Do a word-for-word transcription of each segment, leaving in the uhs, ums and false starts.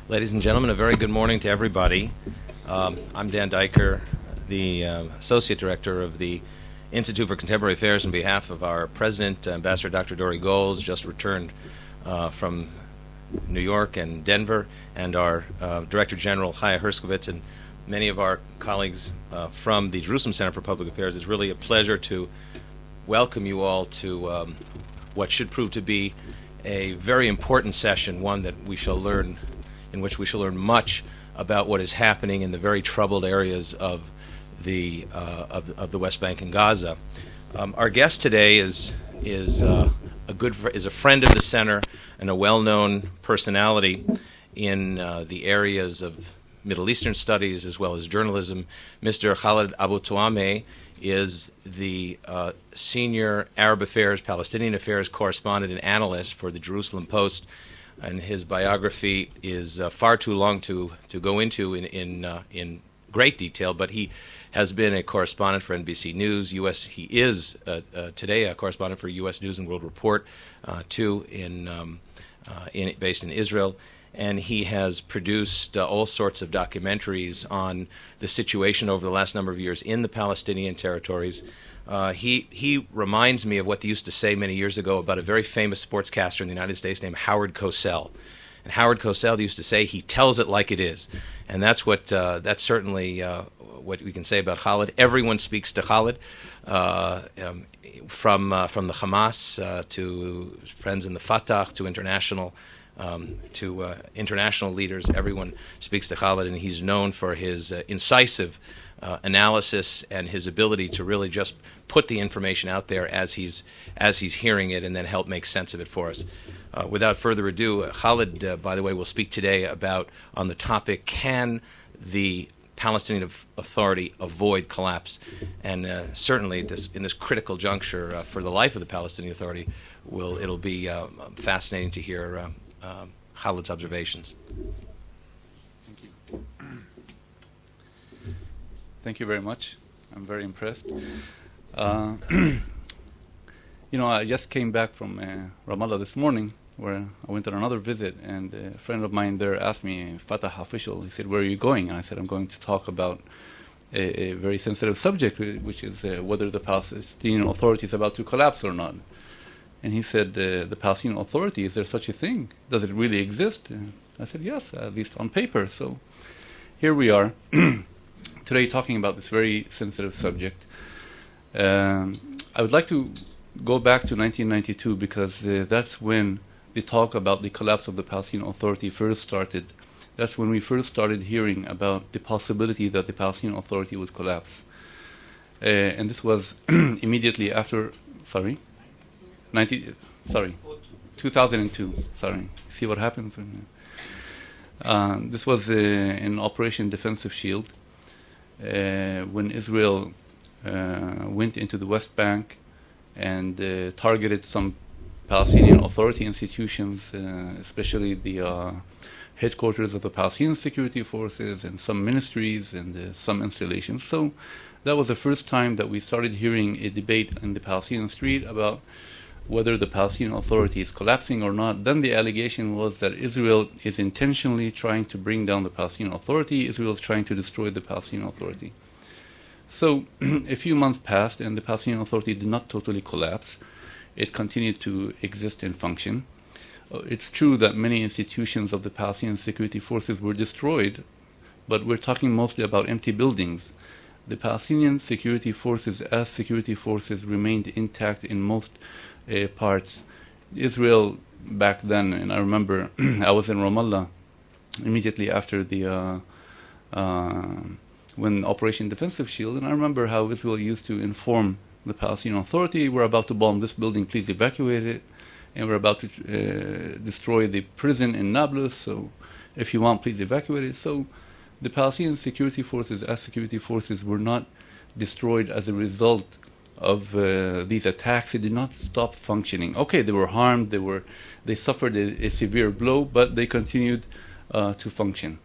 Ladies and gentlemen, a very good morning to everybody. Um, I'm Dan Diker, the uh, Associate Director of the Institute for Contemporary Affairs, on behalf of our President, Ambassador Doctor Dori Gold, just returned uh, from New York and Denver, and our uh, Director General, Chaya Herskovitz, and many of our colleagues uh, from the Jerusalem Center for Public Affairs. It's really a pleasure to welcome you all to um, what should prove to be a very important session, one that we shall learn, in which we shall learn much about what is happening in the very troubled areas of the uh, of, of the West Bank and Gaza. Um, our guest today is is uh, a good fr- is a friend of the center and a well-known personality in uh, the areas of Middle Eastern studies as well as journalism. Mister Khaled Abu Tuameh is the uh, senior Arab Affairs, Palestinian Affairs correspondent and analyst for the Jerusalem Post, and his biography is uh, far too long to, to go into in in, uh, in great detail, but he has been a correspondent for N B C News. U S He is uh, uh, today a correspondent for U S News and World Report, uh, too, in, um, uh, in based in Israel. And he has produced uh, all sorts of documentaries on the situation over the last number of years in the Palestinian territories. Uh, he he reminds me of what they used to say many years ago about a very famous sportscaster in the United States named Howard Cosell. And Howard Cosell used to say, he tells it like it is. And that's what uh, that's certainly uh, what we can say about Khaled. Everyone speaks to Khaled, uh, um, from uh, from the Hamas uh, to friends in the Fatah to international um, to uh, international leaders. Everyone speaks to Khaled, and he's known for his uh, incisive uh, analysis and his ability to really just put the information out there as he's as he's hearing it, and then help make sense of it for us. Uh, without further ado, uh, Khaled, uh, by the way, will speak today about on the topic: can the Palestinian Authority avoid collapse? And uh, certainly, this in this critical juncture uh, for the life of the Palestinian Authority, will it'll be uh, fascinating to hear uh, uh, Khaled's observations. Thank you. Thank you very much. I'm very impressed. Uh, you know, I just came back from uh, Ramallah this morning, where I went on another visit, and a friend of mine there asked me, Fatah official, he said, "Where are you going?" And I said, "I'm going to talk about a, a very sensitive subject, which is uh, whether the Palestinian Authority is about to collapse or not." And he said, uh, "The Palestinian Authority, is there such a thing? Does it really exist?" And I said, "Yes, at least on paper." So here we are today talking about this very sensitive subject. Um, I would like to go back to nineteen ninety-two, because uh, that's when the talk about the collapse of the Palestinian Authority first started. That's when we first started hearing about the possibility that the Palestinian Authority would collapse. Uh, and this was immediately after, sorry, ninety, sorry, two thousand two, sorry. See what happens? Uh, this was uh, in Operation Defensive Shield, uh, when Israel uh, went into the West Bank and uh, targeted some Palestinian Authority institutions, uh, especially the uh, headquarters of the Palestinian Security Forces and some ministries and uh, some installations. So that was the first time that we started hearing a debate in the Palestinian street about whether the Palestinian Authority is collapsing or not. Then the allegation was that Israel is intentionally trying to bring down the Palestinian Authority. Israel is trying to destroy the Palestinian Authority. So a few months passed, and the Palestinian Authority did not totally collapse. It continued to exist and function. Uh, it's true that many institutions of the Palestinian Security Forces were destroyed, but we're talking mostly about empty buildings. The Palestinian Security Forces, as security forces, remained intact in most uh, parts. Israel back then, and I remember I was in Ramallah immediately after the uh, uh, when Operation Defensive Shield, and I remember how Israel used to inform the Palestinian Authority, "We're about to bomb this building, please evacuate it, and we're about to uh, destroy the prison in Nablus, so if you want, please evacuate it." So the Palestinian security forces, as security forces, were not destroyed as a result of uh, these attacks. It did not stop functioning. Okay, they were harmed, they were, they suffered a, a severe blow, but they continued uh, to function.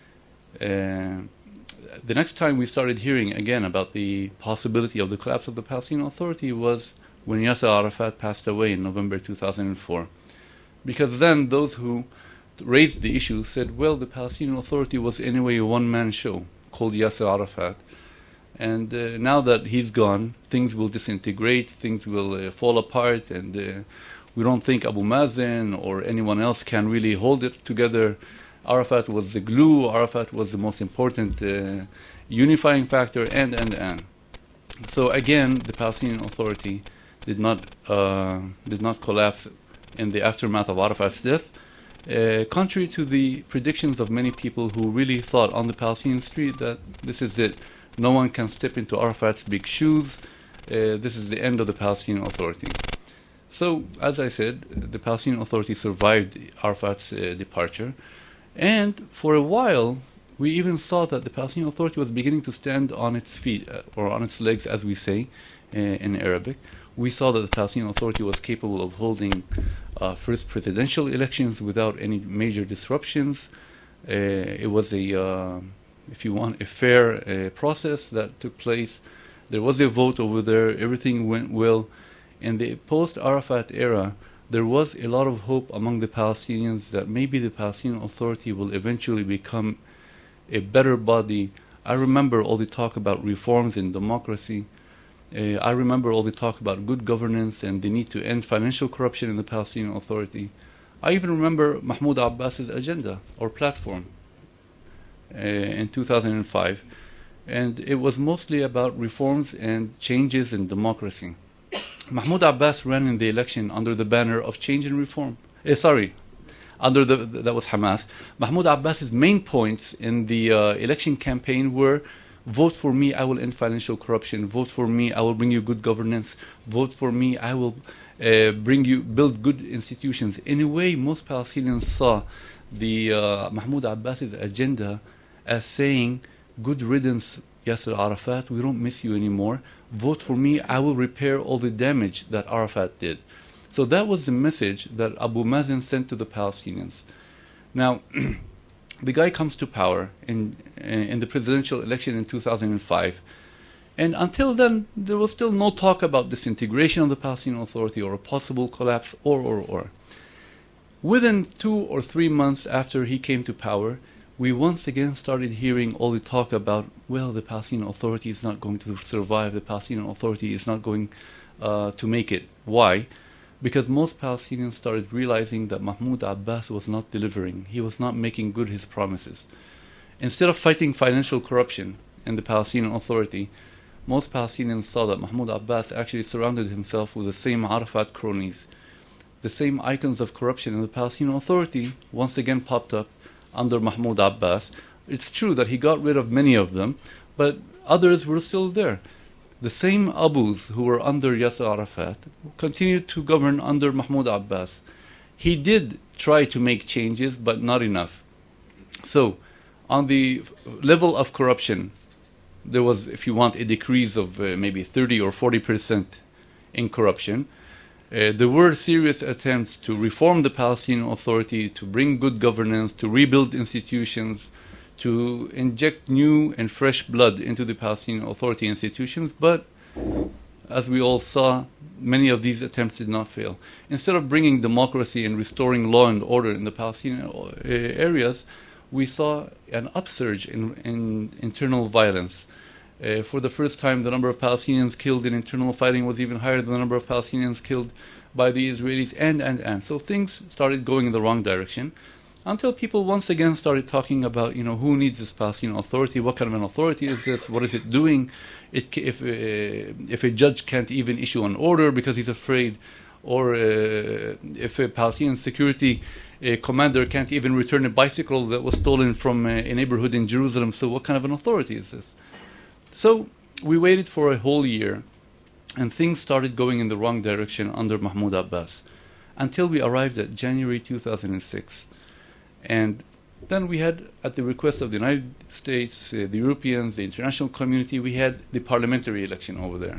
Uh, the next time we started hearing again about the possibility of the collapse of the Palestinian Authority was when Yasser Arafat passed away in November two thousand four. Because then those who raised the issue said, well, the Palestinian Authority was anyway a one-man show called Yasser Arafat. And uh, now that he's gone, things will disintegrate, things will uh, fall apart, and uh, we don't think Abu Mazen or anyone else can really hold it together. Arafat was the glue, Arafat was the most important uh, unifying factor, and, and, and. So again, the Palestinian Authority did not, uh, did not collapse in the aftermath of Arafat's death, uh, contrary to the predictions of many people who really thought on the Palestinian street that this is it. No one can step into Arafat's big shoes. Uh, this is the end of the Palestinian Authority. So, as I said, the Palestinian Authority survived Arafat's uh, departure. And for a while, we even saw that the Palestinian Authority was beginning to stand on its feet, uh, or on its legs, as we say uh, in Arabic. We saw that the Palestinian Authority was capable of holding uh, first presidential elections without any major disruptions. Uh, it was a... Uh, if you want, a fair uh, process that took place. There was a vote over there. Everything went well. In the post-Arafat era, there was a lot of hope among the Palestinians that maybe the Palestinian Authority will eventually become a better body. I remember all the talk about reforms and democracy. Uh, I remember all the talk about good governance and the need to end financial corruption in the Palestinian Authority. I even remember Mahmoud Abbas's agenda or platform. Uh, in two thousand five, and it was mostly about reforms and changes in democracy. Mahmoud Abbas ran in the election under the banner of change and reform. Uh, sorry, under the, the that was Hamas. Mahmoud Abbas's main points in the uh, election campaign were: vote for me, I will end financial corruption. Vote for me, I will bring you good governance. Vote for me, I will uh, bring you build good institutions. In a way, most Palestinians saw the uh, Mahmoud Abbas's agenda as saying, good riddance, Yasser Arafat, we don't miss you anymore. Vote for me, I will repair all the damage that Arafat did. So that was the message that Abu Mazen sent to the Palestinians. Now, the guy comes to power in, in the presidential election in two thousand five. And until then, there was still no talk about disintegration of the Palestinian Authority or a possible collapse or, or, or. Within two or three months after he came to power, we once again started hearing all the talk about, well, the Palestinian Authority is not going to survive, the Palestinian Authority is not going uh, to make it. Why? Because most Palestinians started realizing that Mahmoud Abbas was not delivering. He was not making good his promises. Instead of fighting financial corruption in the Palestinian Authority, most Palestinians saw that Mahmoud Abbas actually surrounded himself with the same Arafat cronies. The same icons of corruption in the Palestinian Authority once again popped up under Mahmoud Abbas. It's true that he got rid of many of them, but others were still there. The same Abus who were under Yasser Arafat continued to govern under Mahmoud Abbas. He did try to make changes, but not enough. So, on the level of corruption, there was, if you want, a decrease of uh, maybe thirty or forty percent in corruption. Uh, there were serious attempts to reform the Palestinian Authority, to bring good governance, to rebuild institutions, to inject new and fresh blood into the Palestinian Authority institutions, but as we all saw, many of these attempts did not fail. Instead of bringing democracy and restoring law and order in the Palestinian uh, areas, we saw an upsurge in, in internal violence. Uh, for the first time, the number of Palestinians killed in internal fighting was even higher than the number of Palestinians killed by the Israelis, and, and, and. So things started going in the wrong direction, until people once again started talking about, you know, who needs this Palestinian Authority? What kind of an authority is this? What is it doing? It, if, uh, if a judge can't even issue an order because he's afraid, or uh, if a Palestinian security uh, commander can't even return a bicycle that was stolen from uh, a neighborhood in Jerusalem, so what kind of an authority is this? So we waited for a whole year, and things started going in the wrong direction under Mahmoud Abbas, until we arrived at January two thousand six. And then we had, at the request of the United States, uh, the Europeans, the international community, we had the parliamentary election over there.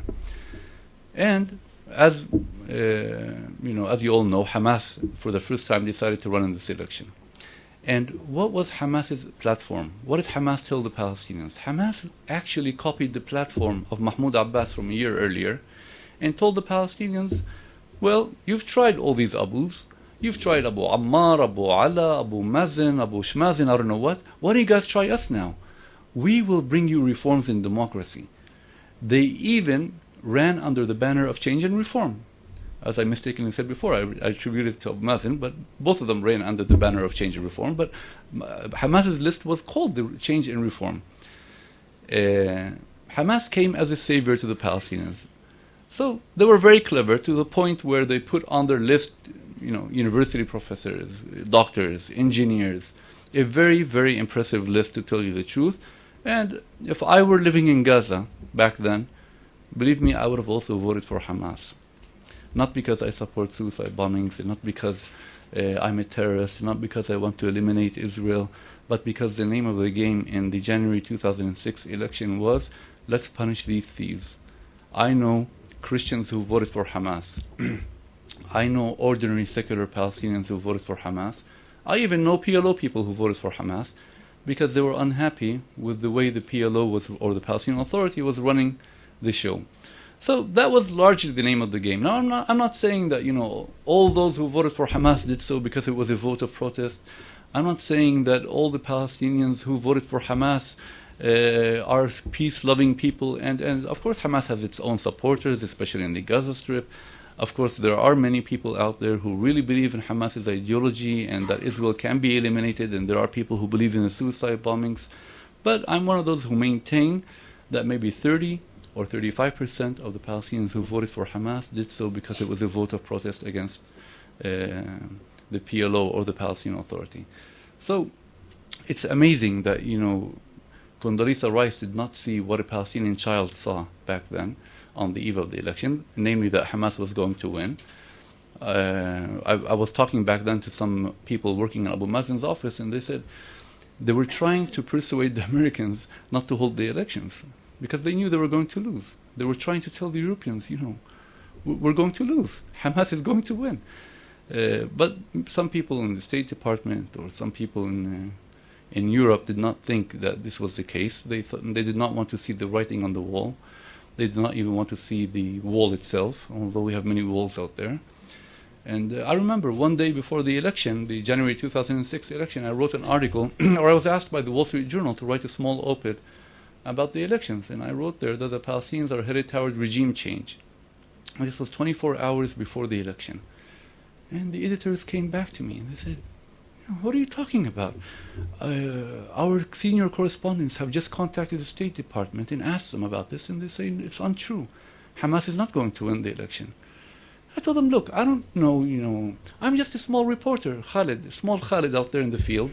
And as uh, you know, as you all know, Hamas, for the first time, decided to run in this election. And what was Hamas's platform? What did Hamas tell the Palestinians? Hamas actually copied the platform of Mahmoud Abbas from a year earlier and told the Palestinians, well, you've tried all these Abus. You've tried Abu Ammar, Abu Ala, Abu Mazen, Abu Shmazen, I don't know what. Why don't you guys try us now? We will bring you reforms in democracy. They even ran under the banner of change and reform. As I mistakenly said before, I, I attributed it to Abu Mazen, but both of them ran under the banner of change and reform. But uh, Hamas's list was called the change and reform. Uh, Hamas came as a savior to the Palestinians. So they were very clever to the point where they put on their list, you know, university professors, doctors, engineers, a very, very impressive list, to tell you the truth. And if I were living in Gaza back then, believe me, I would have also voted for Hamas. Not because I support suicide bombings, and not because uh, I'm a terrorist, not because I want to eliminate Israel, but because the name of the game in the January two thousand six election was, let's punish these thieves. I know Christians who voted for Hamas. I know ordinary secular Palestinians who voted for Hamas. I even know P L O people who voted for Hamas because they were unhappy with the way the P L O was, or the Palestinian Authority was running the show. So that was largely the name of the game. Now, I'm not, I'm not saying that, you know, all those who voted for Hamas did so because it was a vote of protest. I'm not saying that all the Palestinians who voted for Hamas uh, are peace-loving people. And, and, of course, Hamas has its own supporters, especially in the Gaza Strip. Of course, there are many people out there who really believe in Hamas's ideology and that Israel can be eliminated, and there are people who believe in the suicide bombings. But I'm one of those who maintain that maybe thirty or thirty-five percent of the Palestinians who voted for Hamas did so because it was a vote of protest against uh, the P L O or the Palestinian Authority. So it's amazing that, you know, Condoleezza Rice did not see what a Palestinian child saw back then on the eve of the election, namely that Hamas was going to win. Uh, I, I was talking back then to some people working in Abu Mazen's office, and they said they were trying to persuade the Americans not to hold the elections because they knew they were going to lose. They were trying to tell the Europeans, you know, we're going to lose. Hamas is going to win. Uh, but some people in the State Department or some people in uh, in Europe did not think that this was the case. They th- they did not want to see the writing on the wall. They did not even want to see the wall itself, although we have many walls out there. And uh, I remember one day before the election, the January two thousand six election, I wrote an article, or I was asked by the Wall Street Journal to write a small op-ed about the elections. And I wrote there that the Palestinians are headed toward regime change. And this was twenty-four hours before the election. And the editors came back to me and they said, what are you talking about? Uh, our senior correspondents have just contacted the State Department and asked them about this, and they say it's untrue. Hamas is not going to win the election. I told them, look, I don't know, you know, I'm just a small reporter, Khalid, small Khalid out there in the field.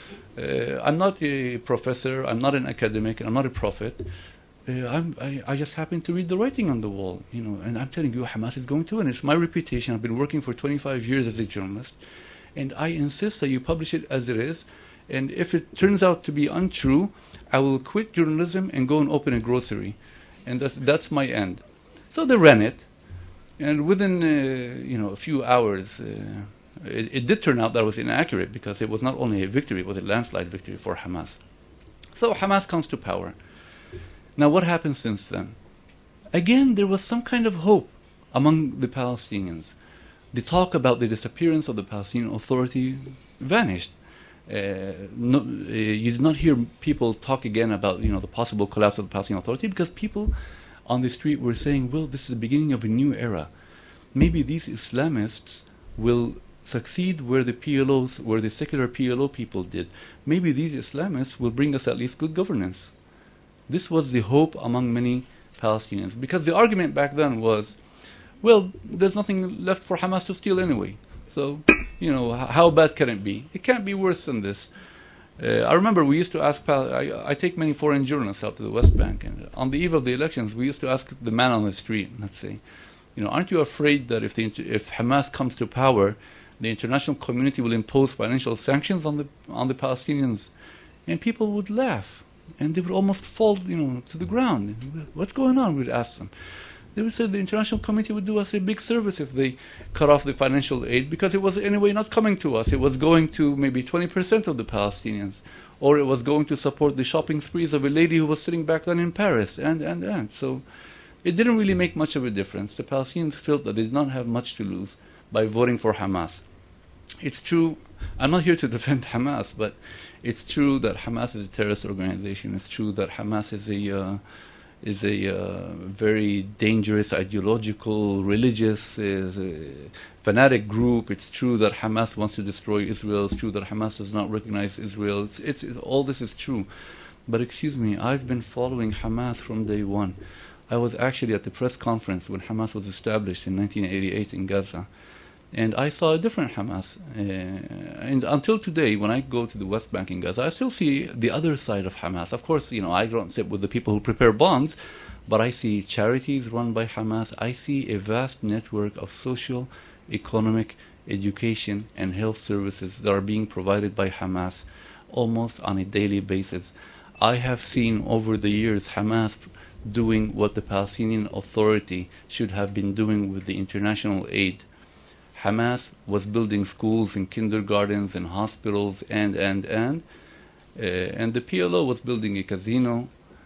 Uh, I'm not a professor, I'm not an academic, I'm not a prophet. Uh, I'm, I, I just happen to read the writing on the wall, you know, and I'm telling you, Hamas is going to win. It's my reputation. I've been working for twenty-five years as a journalist. And I insist that you publish it as it is. And if it turns out to be untrue, I will quit journalism and go and open a grocery. And that's, that's my end. So they ran it. And within uh, you know, a few hours, uh, it, it did turn out that it was inaccurate because it was not only a victory, it was a landslide victory for Hamas. So Hamas comes to power. Now what happened since then? Again, there was some kind of hope among the Palestinians. The talk about the disappearance of the Palestinian Authority vanished. Uh, no, uh, you did not hear people talk again about, you know, the possible collapse of the Palestinian Authority because people on the street were saying, well, this is the beginning of a new era. Maybe these Islamists will succeed where the P L Os, where the secular P L O people did. Maybe these Islamists will bring us at least good governance. This was the hope among many Palestinians because the argument back then was, well, there's nothing left for Hamas to steal anyway. So, you know, h- how bad can it be? It can't be worse than this. Uh, I remember we used to ask, Pal- I, I take many foreign journalists out to the West Bank, and on the eve of the elections, we used to ask the man on the street, let's say, you know, aren't you afraid that if the inter- if Hamas comes to power, the international community will impose financial sanctions on the on the Palestinians? And people would laugh, and they would almost fall, you know, to the ground. What's going on? We'd ask them. They would say the international community would do us a big service if they cut off the financial aid because it was anyway not coming to us. It was going to maybe twenty percent of the Palestinians, or it was going to support the shopping sprees of a lady who was sitting back then in Paris, and, and, and. So it didn't really make much of a difference. The Palestinians felt that they did not have much to lose by voting for Hamas. it's true. I'm not here to defend Hamas, but it's true that Hamas is a terrorist organization. It's true that Hamas is a uh, is a uh, very dangerous, ideological, religious, uh, fanatic group. It's true that Hamas wants to destroy Israel. It's true that Hamas does not recognize Israel. It's, it's, it's, all this is true. But excuse me, I've been following Hamas from day one. I was actually at the press conference when Hamas was established in nineteen eighty-eight in Gaza. And I saw a different Hamas. Uh, and until today, when I go to the West Bank in Gaza, I still see the other side of Hamas. Of course, you know, I don't sit with the people who prepare bombs, but I see charities run by Hamas. I see a vast network of social, economic, education, and health services that are being provided by Hamas almost on a daily basis. I have seen over the years Hamas doing what the Palestinian Authority should have been doing with the international aid. Hamas was building schools and kindergartens and hospitals and, and, and. Uh, and the P L O was building a casino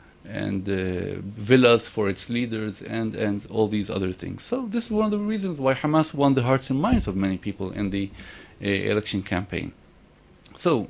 and uh, villas for its leaders and, and all these other things. So this is one of the reasons why Hamas won the hearts and minds of many people in the uh, election campaign. So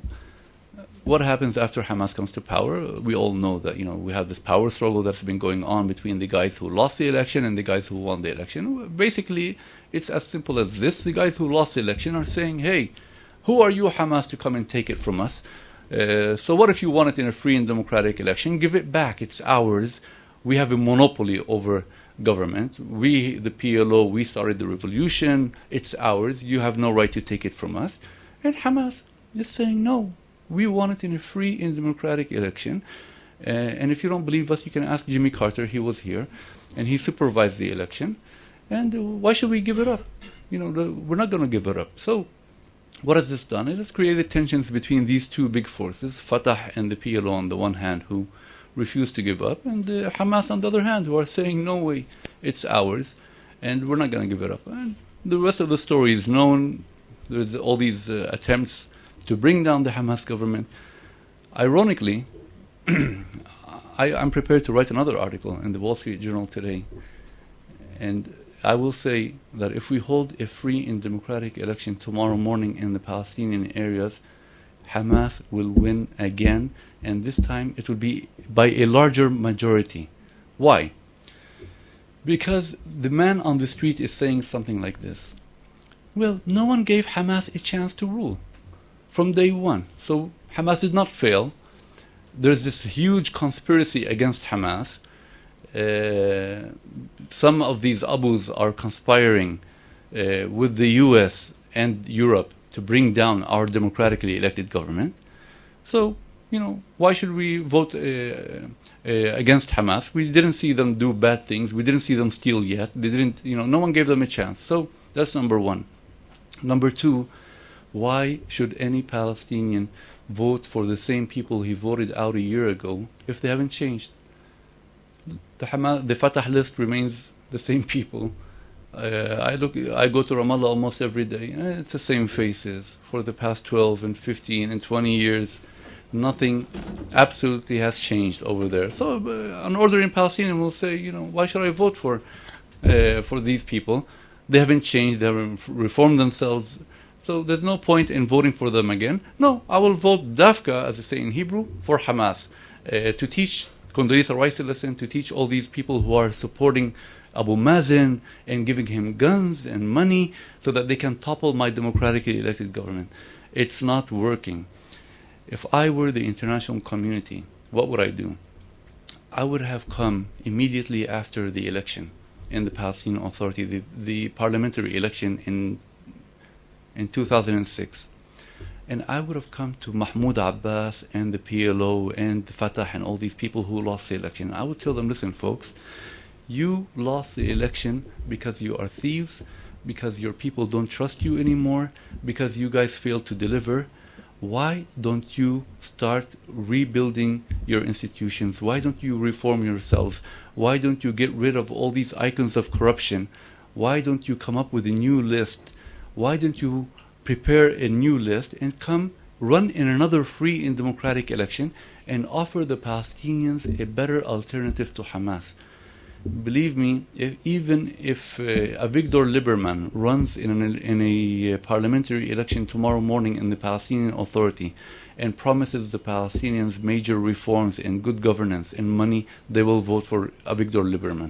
what happens after Hamas comes to power? We all know that, you know, we have this power struggle that's been going on between the guys who lost the election and the guys who won the election. Basically, it's as simple as this. The guys who lost the election are saying, hey, who are you, Hamas, to come and take it from us? Uh, so what if you want it in a free and democratic election? Give it back. It's ours. We have a monopoly over government. We, the P L O, we started the revolution. It's ours. You have no right to take it from us. And Hamas is saying, no, we want it in a free and democratic election. Uh, and if you don't believe us, you can ask Jimmy Carter. He was here, and he supervised the election. And uh, why should we give it up? You know, the, we're not going to give it up. So what has this done? It has created tensions between these two big forces, Fatah and the P L O on the one hand, who refuse to give up, and uh, Hamas on the other hand, who are saying, no way, it's ours, and we're not going to give it up. And the rest of the story is known. There's all these uh, attempts to bring down the Hamas government. Ironically, I, I'm prepared to write another article in the Wall Street Journal today, and I will say that if we hold a free and democratic election tomorrow morning in the Palestinian areas, Hamas will win again, and this time it will be by a larger majority. Why? Because the man on the street is saying something like this. Well, no one gave Hamas a chance to rule from day one. So Hamas did not fail. There's this huge conspiracy against Hamas. Uh, some of these Abus are conspiring uh, with the U S and Europe to bring down our democratically elected government. So, you know, why should we vote uh, uh, against Hamas? We didn't see them do bad things. We didn't see them steal yet. They didn't, you know, no one gave them a chance. So that's number one. Number two, why should any Palestinian vote for the same people he voted out a year ago if they haven't changed? The Hamas, the Fatah list remains the same people. Uh, I look, I go to Ramallah almost every day. And it's the same faces for the past twelve and fifteen and twenty years. Nothing absolutely has changed over there. So uh, an ordinary Palestinian will say, you know, why should I vote for uh, for these people? They haven't changed. They haven't reformed themselves. So there's no point in voting for them again. No, I will vote dafka, as they say in Hebrew, for Hamas uh, to teach Condoleezza Rice a lesson, to teach all these people who are supporting Abu Mazen and giving him guns and money so that they can topple my democratically elected government. It's not working. If I were the international community, what would I do? I would have come immediately after the election in the Palestinian Authority, the, the parliamentary election in in two thousand six. And I would have come to Mahmoud Abbas and the P L O and the Fatah and all these people who lost the election. I would tell them, listen, folks, you lost the election because you are thieves, because your people don't trust you anymore, because you guys failed to deliver. Why don't you start rebuilding your institutions? Why don't you reform yourselves? Why don't you get rid of all these icons of corruption? Why don't you come up with a new list? Why don't you prepare a new list and come run in another free and democratic election and offer the Palestinians a better alternative to Hamas? believe me, if, even if uh, Avigdor Lieberman runs in, an, in a uh, parliamentary election tomorrow morning in the Palestinian Authority and promises the Palestinians major reforms and good governance and money, they will vote for Avigdor Lieberman.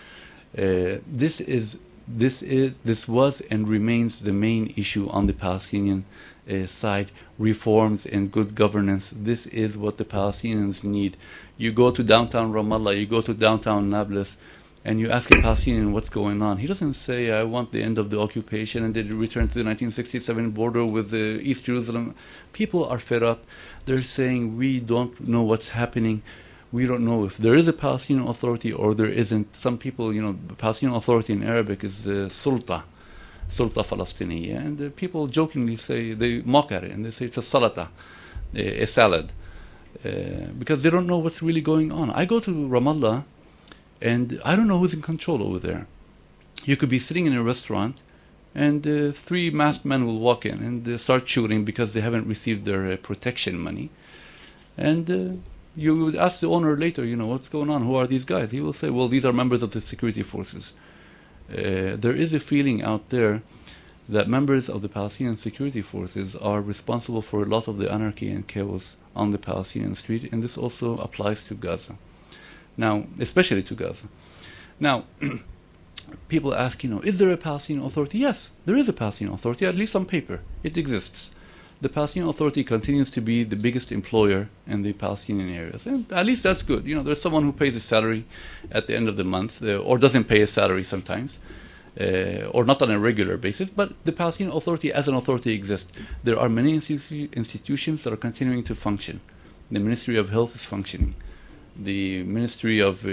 Uh, this is this is this was and remains the main issue on the Palestinian uh, side: reforms and good governance. This is what the Palestinians need. You go to downtown Ramallah, you go to downtown Nablus, and you ask a Palestinian what's going on. He doesn't say, I want the end of the occupation and the return to the nineteen sixty-seven border with the East Jerusalem. People are fed up. They're saying, we don't know what's happening. We don't know if there is a Palestinian Authority or there isn't. Some people, you know, Palestinian Authority in Arabic is uh, Sulta, Sulta Falastiniya. And uh, people jokingly say, they mock at it, and they say it's a salata, a, a salad. Uh, because they don't know what's really going on. I go to Ramallah, and I don't know who's in control over there. You could be sitting in a restaurant, and uh, three masked men will walk in and uh, start shooting because they haven't received their uh, protection money. And uh, you would ask the owner later, you know, what's going on? Who are these guys? He will say, well, these are members of the security forces. Uh, there is a feeling out there that members of the Palestinian security forces are responsible for a lot of the anarchy and chaos on the Palestinian street, and this also applies to Gaza. Now, especially to Gaza. Now, people ask, you know, is there a Palestinian Authority? Yes, there is a Palestinian Authority, at least on paper. It exists. The Palestinian Authority continues to be the biggest employer in the Palestinian areas. And at least that's good. You know, there's someone who pays a salary at the end of the month, uh, or doesn't pay a salary sometimes, uh, or not on a regular basis, but the Palestinian Authority as an authority exists. There are many institu- institutions that are continuing to function. The Ministry of Health is functioning. The Ministry of uh,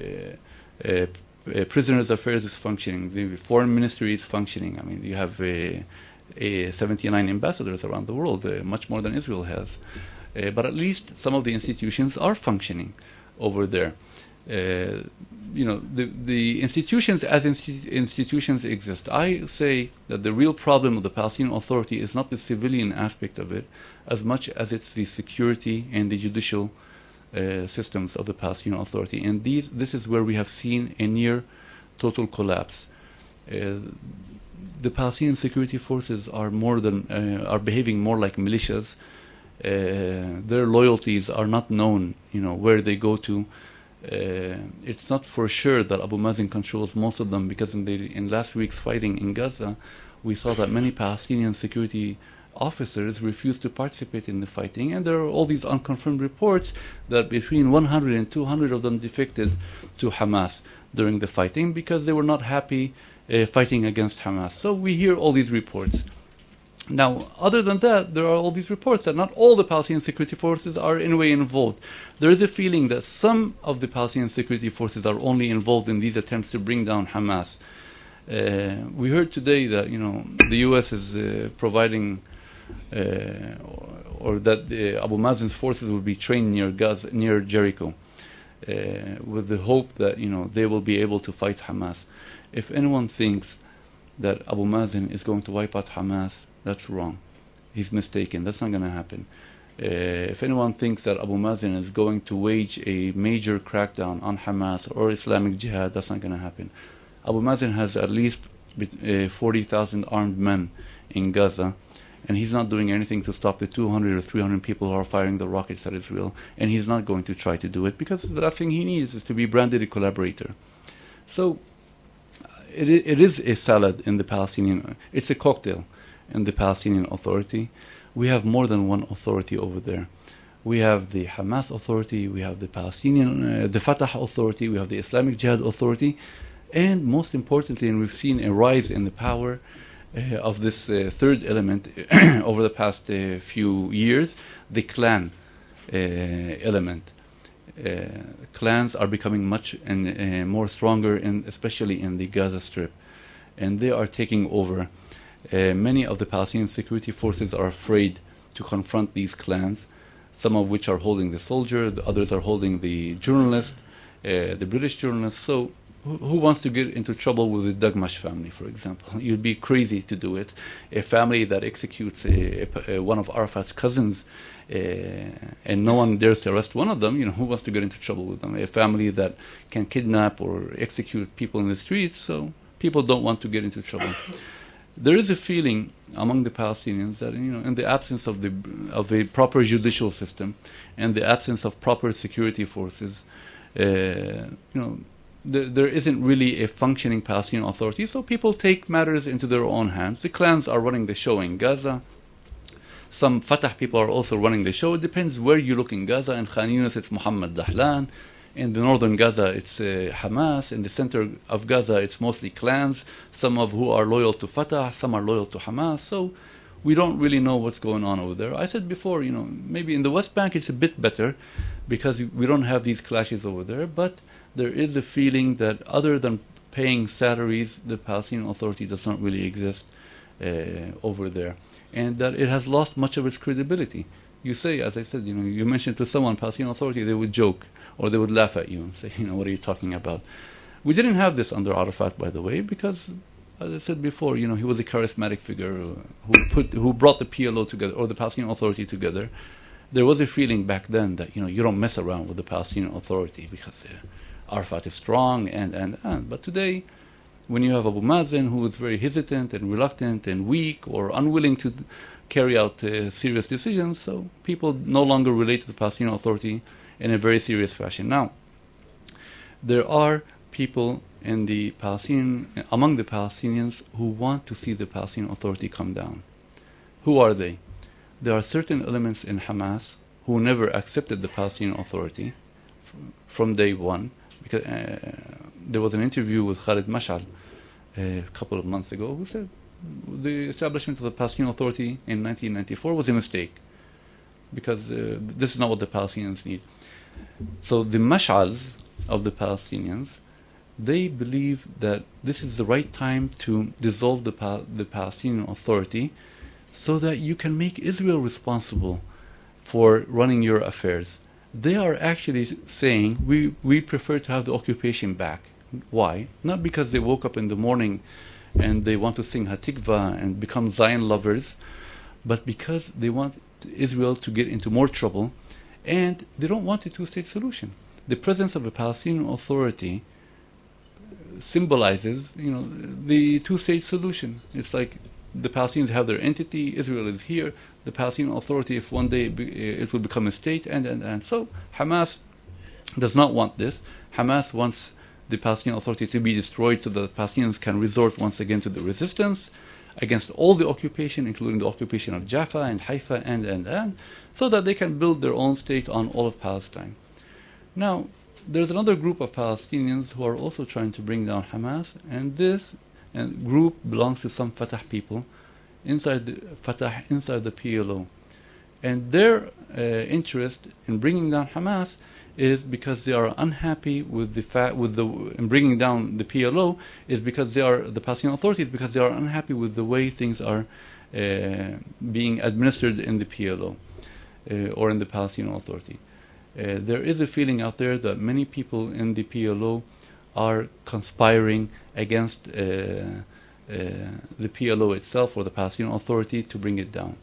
uh, uh, Prisoners' Affairs is functioning. The Foreign Ministry is functioning. I mean, you have uh, uh, seventy-nine ambassadors around the world, uh, much more than Israel has. Uh, but at least some of the institutions are functioning over there. Uh, you know, the, the institutions as insti- institutions exist. I say that the real problem of the Palestinian Authority is not the civilian aspect of it, as much as it's the security and the judicial Uh, systems of the Palestinian Authority, and these this is where we have seen a near total collapse. Uh, the Palestinian security forces are more than uh, are behaving more like militias. Uh, their loyalties are not known. You know where they go to. Uh, it's not for sure that Abu Mazen controls most of them, because in the in last week's fighting in Gaza, we saw that many Palestinian security officers refused to participate in the fighting, and there are all these unconfirmed reports that between one hundred and two hundred of them defected to Hamas during the fighting because they were not happy uh, fighting against Hamas. So we hear all these reports. Now, other than that, there are all these reports that not all the Palestinian security forces are in a way involved. There is a feeling that some of the Palestinian security forces are only involved in these attempts to bring down Hamas. Uh, we heard today that, you know, the U S is uh, providing Uh, or, or that uh, Abu Mazen's forces will be trained near Gaza, near Jericho, uh, with the hope that, you know, they will be able to fight Hamas. If anyone thinks that Abu Mazen is going to wipe out Hamas, that's wrong. He's mistaken. That's not going to happen. Uh, if anyone thinks that Abu Mazen is going to wage a major crackdown on Hamas or Islamic Jihad, that's not going to happen. Abu Mazen has at least uh, forty thousand armed men in Gaza, and he's not doing anything to stop the two hundred or three hundred people who are firing the rockets at Israel, and he's not going to try to do it, because the last thing he needs is to be branded a collaborator. So it, it is a salad in the Palestinian, it's a cocktail in the Palestinian Authority. We have more than one authority over there. We have the Hamas Authority, we have the Palestinian, uh, the Fatah Authority, we have the Islamic Jihad Authority, and most importantly, and we've seen a rise in the power Uh, of this uh, third element over the past uh, few years, the clan uh, element. Uh, clans are becoming much and uh, more stronger, in, especially in the Gaza Strip, and they are taking over. Uh, many of the Palestinian security forces are afraid to confront these clans, some of which are holding the soldier, the others are holding the journalist, uh, the British journalist. So who, who wants to get into trouble with the Dagmash family, for example? You'd be crazy to do it. A family that executes a, a, a, one of Arafat's cousins, uh, and no one dares to arrest one of them, you know, who wants to get into trouble with them? A family that can kidnap or execute people in the streets, so people don't want to get into trouble. There is a feeling among the Palestinians that, you know, in the absence of the of a proper judicial system and the absence of proper security forces, uh, you know, there, there isn't really a functioning Palestinian authority. So people take matters into their own hands. The clans are running the show in Gaza. Some Fatah people are also running the show. It depends where you look in Gaza. In Khan Yunis, it's Muhammad Dahlan. In the northern Gaza, it's uh, Hamas. In the center of Gaza, it's mostly clans, some of who are loyal to Fatah, some are loyal to Hamas. So we don't really know what's going on over there. I said before, you know, maybe in the West Bank it's a bit better because we don't have these clashes over there, but there is a feeling that other than paying salaries, the Palestinian Authority does not really exist uh, over there, and that it has lost much of its credibility. You say, as I said, you know, you mentioned to someone Palestinian Authority, they would joke or they would laugh at you and say, you know, what are you talking about? We didn't have this under Arafat, by the way, because, as I said before, you know, he was a charismatic figure who put, who brought the P L O together, or the Palestinian Authority together. There was a feeling back then that, you know, you don't mess around with the Palestinian Authority because uh, Arafat is strong, and, and, and. But today, when you have Abu Mazen, who is very hesitant and reluctant and weak or unwilling to carry out uh, serious decisions, so people no longer relate to the Palestinian Authority in a very serious fashion. Now, there are people in the Palestinian, among the Palestinians who want to see the Palestinian Authority come down. Who are they? There are certain elements in Hamas who never accepted the Palestinian Authority f- from day one. Because uh, there was an interview with Khalid Mash'al uh, a couple of months ago who said the establishment of the Palestinian Authority in nineteen ninety-four was a mistake because uh, this is not what the Palestinians need. So the Mash'als of the Palestinians, they believe that this is the right time to dissolve the, pa- the Palestinian Authority so that you can make Israel responsible for running your affairs. They are actually saying, we, we prefer to have the occupation back. Why? Not because they woke up in the morning and they want to sing Hatikva and become Zion lovers, but because they want Israel to get into more trouble, and they don't want a two-state solution. The presence of a Palestinian Authority symbolizes, you know, the two-state solution. It's like the Palestinians have their entity, Israel is here, the Palestinian Authority, if one day it will become a state, and, and, and. So Hamas does not want this. Hamas wants the Palestinian Authority to be destroyed so that the Palestinians can resort once again to the resistance against all the occupation, including the occupation of Jaffa and Haifa and, and, and, so that they can build their own state on all of Palestine. Now, there's another group of Palestinians who are also trying to bring down Hamas, and this and group belongs to some Fatah people inside the Fatah, inside the P L O. And their uh, interest in bringing down Hamas is because they are unhappy with the fact with the in bringing down the P L O is because they are the Palestinian authorities because they are unhappy with the way things are uh, being administered in the P L O uh, or in the Palestinian Authority. Uh, there is a feeling out there that many people in the P L O are conspiring against uh, uh, the P L O itself or the Palestinian Authority to bring it down.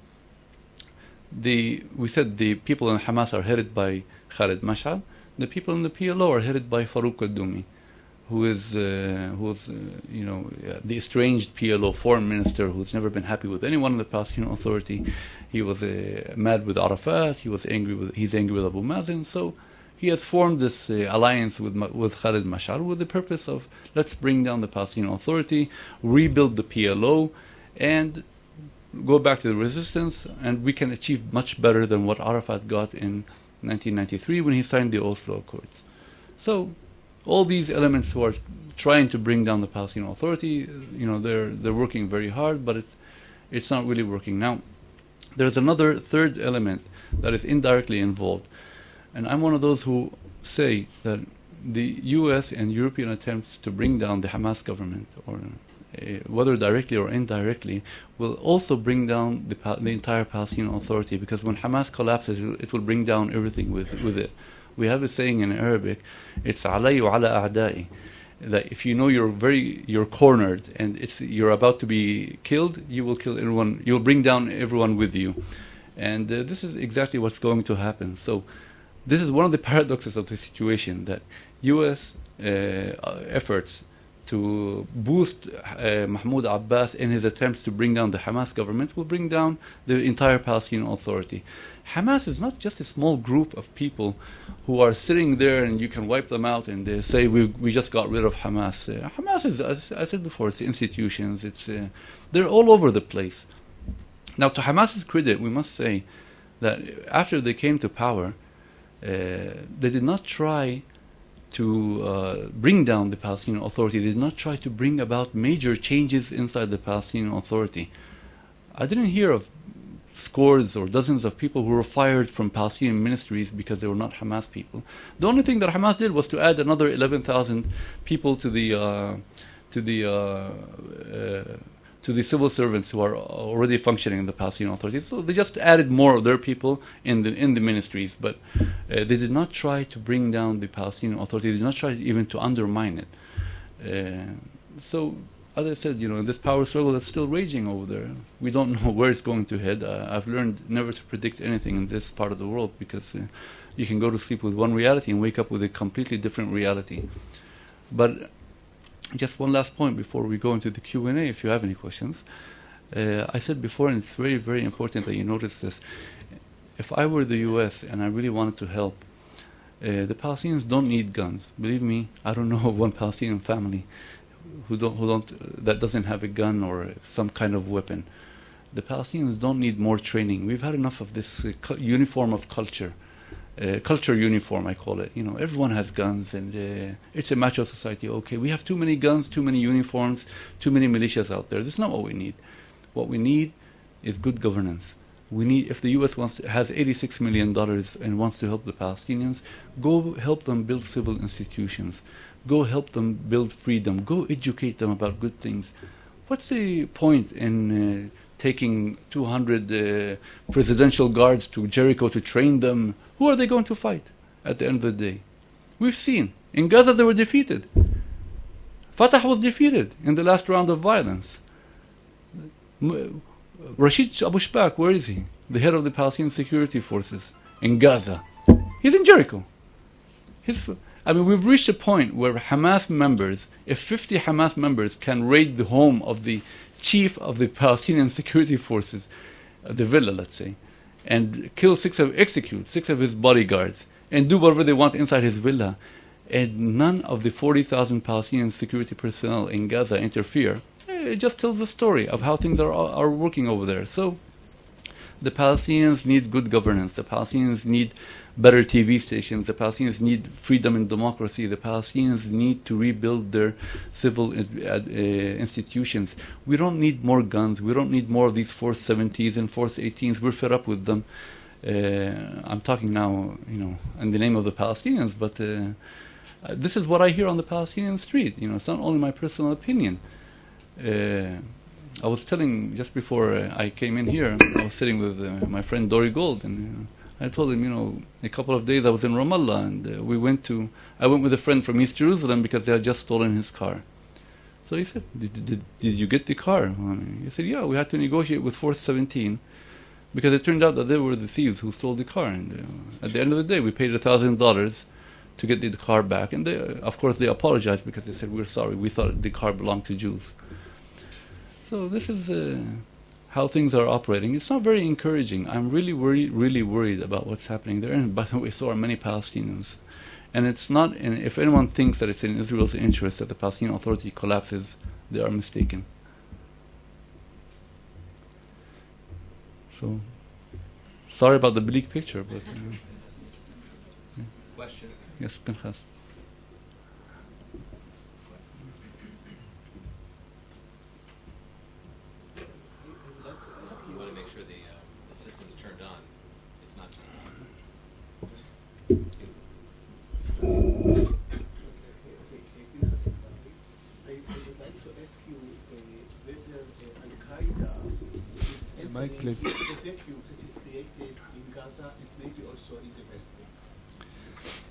The we said the people in Hamas are headed by Khalid Mash'al. The people in the P L O are headed by Farouk Kaddoumi, who is uh, who is uh, you know uh, the estranged P L O foreign minister who's never been happy with anyone in the Palestinian Authority. He was uh, mad with Arafat. He was angry with he's angry with Abu Mazen. So he has formed this uh, alliance with with Khalid Mash'al with the purpose of let's bring down the Palestinian Authority, rebuild the P L O, and go back to the resistance, and we can achieve much better than what Arafat got in nineteen ninety-three when he signed the Oslo Accords. So all these elements who are trying to bring down the Palestinian Authority, you know, they're they're working very hard, but it, it's not really working. Now, there's another third element that is indirectly involved, and I'm one of those who say that the U S and European attempts to bring down the Hamas government, or Uh, whether directly or indirectly, will also bring down the, pa- the entire Palestinian Authority, because when Hamas collapses, it will bring down everything with, with it. We have a saying in Arabic, it's عَلَيْ وَعَلَى أَعْدَائِ. that if you know you're very you're cornered and it's you're about to be killed, you will kill everyone. You'll bring down everyone with you, and uh, this is exactly what's going to happen. So, this is one of the paradoxes of the situation, that U S uh, efforts to boost uh, Mahmoud Abbas in his attempts to bring down the Hamas government will bring down the entire Palestinian Authority. Hamas is not just a small group of people who are sitting there and you can wipe them out and they say we we just got rid of Hamas. Uh, Hamas is, as I said before, it's institutions. It's uh, they're all over the place. Now, to Hamas's credit, we must say that after they came to power, uh, they did not try to uh, bring down the Palestinian Authority. They did not try to bring about major changes inside the Palestinian Authority. I didn't hear of scores or dozens of people who were fired from Palestinian ministries because they were not Hamas people. The only thing that Hamas did was to add another eleven thousand people to the uh, to the uh, uh, to the civil servants who are already functioning in the Palestinian Authority. So they just added more of their people in the in the ministries, but uh, they did not try to bring down the Palestinian Authority. They did not try even to undermine it. Uh, so, as I said, you know, in this power struggle that's still raging over there, we don't know where it's going to head. Uh, I've learned never to predict anything in this part of the world, because uh, you can go to sleep with one reality and wake up with a completely different reality. But just one last point before we go into the Q and A, if you have any questions. Uh, I said before, and it's very, very important that you notice this, if I were the U S and I really wanted to help, uh, the Palestinians don't need guns. Believe me, I don't know of one Palestinian family who don't, who don't, that doesn't have a gun or some kind of weapon. The Palestinians don't need more training. We've had enough of this uh, cu- uniform of culture. Uh, culture uniform, I call it. You know, everyone has guns, and uh, it's a macho society. Okay, we have too many guns, too many uniforms, too many militias out there. That's not what we need. What we need is good governance. We need, if the U S wants to, has eighty-six million dollars and wants to help the Palestinians, go help them build civil institutions. Go help them build freedom. Go educate them about good things. What's the point in uh, taking two hundred uh, presidential guards to Jericho to train them? Who are they going to fight at the end of the day? We've seen. In Gaza they were defeated. Fatah was defeated in the last round of violence. Rashid Abu Shbak, where is he? The head of the Palestinian Security Forces in Gaza. He's in Jericho. He's, I mean, we've reached a point where Hamas members, if fifty Hamas members can raid the home of the chief of the Palestinian Security Forces, uh, the villa, let's say, and kill six of, execute six of his bodyguards, and do whatever they want inside his villa, and none of the forty thousand Palestinian security personnel in Gaza interfere, it just tells the story of how things are are working over there. So, the Palestinians need good governance. The Palestinians need better T V stations. The Palestinians need freedom and democracy. The Palestinians need to rebuild their civil uh, uh, institutions. We don't need more guns. We don't need more of these Force seventies and Force eighteens. We're fed up with them. Uh, I'm talking now, you know, in the name of the Palestinians, but uh, uh, this is what I hear on the Palestinian street. You know, it's not only my personal opinion. Uh, I was telling, just before uh, I came in here, I was sitting with uh, my friend Dory Gold, and uh, I told him, you know, a couple of days I was in Ramallah, and uh, we went to, I went with a friend from East Jerusalem because they had just stolen his car. So he said, did, did, did you get the car? He said, yeah, we had to negotiate with Force seventeen, because it turned out that they were the thieves who stole the car, and uh, at the end of the day we paid one thousand dollars to get the car back, and they, uh, of course they apologized because they said, we're sorry, we thought the car belonged to Jews. So this is uh, how things are operating. It's not very encouraging. I'm really worried, really worried about what's happening there. And by the way, so are many Palestinians. And it's not, in, if anyone thinks that it's in Israel's interest that the Palestinian Authority collapses, they are mistaken. So, sorry about the bleak picture, but... Uh, yeah. Question? Yes, Pinchas. Mike, please. The vacuum that is created in Gaza and maybe also in the West Bank.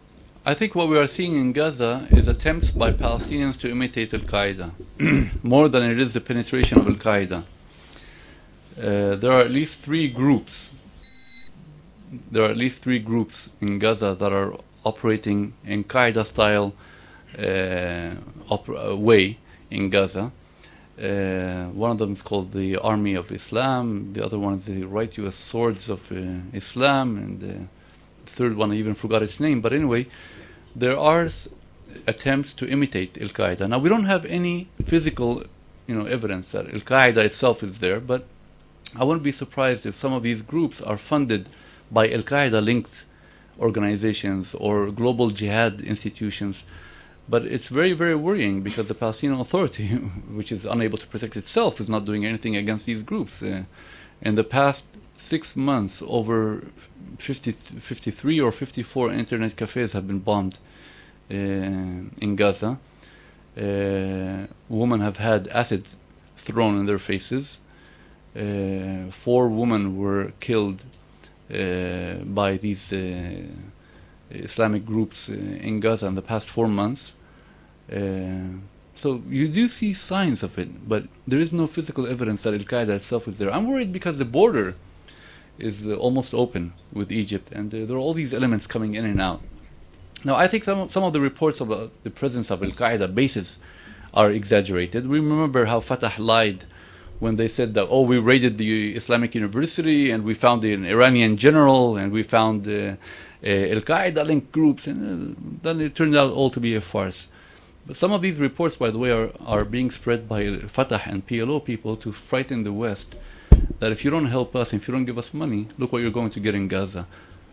I think what we are seeing in Gaza is attempts by Palestinians to imitate Al-Qaeda, more than it is the penetration of Al-Qaeda. Uh, there are at least three groups. There are at least three groups in Gaza that are operating in Qaeda-style uh, op- uh, way in Gaza. Uh, one of them is called the Army of Islam. The other one is the Right U S Swords of uh, Islam, and uh, the third one I even forgot its name. But anyway, there are s- attempts to imitate Al-Qaeda. Now we don't have any physical, you know, evidence that Al-Qaeda itself is there, but I wouldn't be surprised if some of these groups are funded by Al-Qaeda-linked organizations or global jihad institutions. But it's very, very worrying because the Palestinian Authority, which is unable to protect itself, is not doing anything against these groups. Uh, in the past six months, over fifty, fifty-three or fifty-four internet cafes have been bombed uh, in Gaza. Uh, women have had acid thrown in their faces. Uh, four women were killed uh, by these uh, Islamic groups uh, in Gaza in the past four months. Uh, so you do see signs of it, but there is no physical evidence that Al-Qaeda itself is there. I'm worried because the border is uh, almost open with Egypt, and uh, there are all these elements coming in and out. Now, I think some of, some of the reports about the presence of Al-Qaeda bases are exaggerated. We remember how Fatah lied when they said that, oh, we raided the Islamic University and we found an Iranian general and we found uh, uh, Al-Qaeda-linked groups, and uh, then it turned out all to be a farce. But some of these reports, by the way, are, are being spread by Fatah and P L O people to frighten the West that if you don't help us, if you don't give us money, look what you're going to get in Gaza.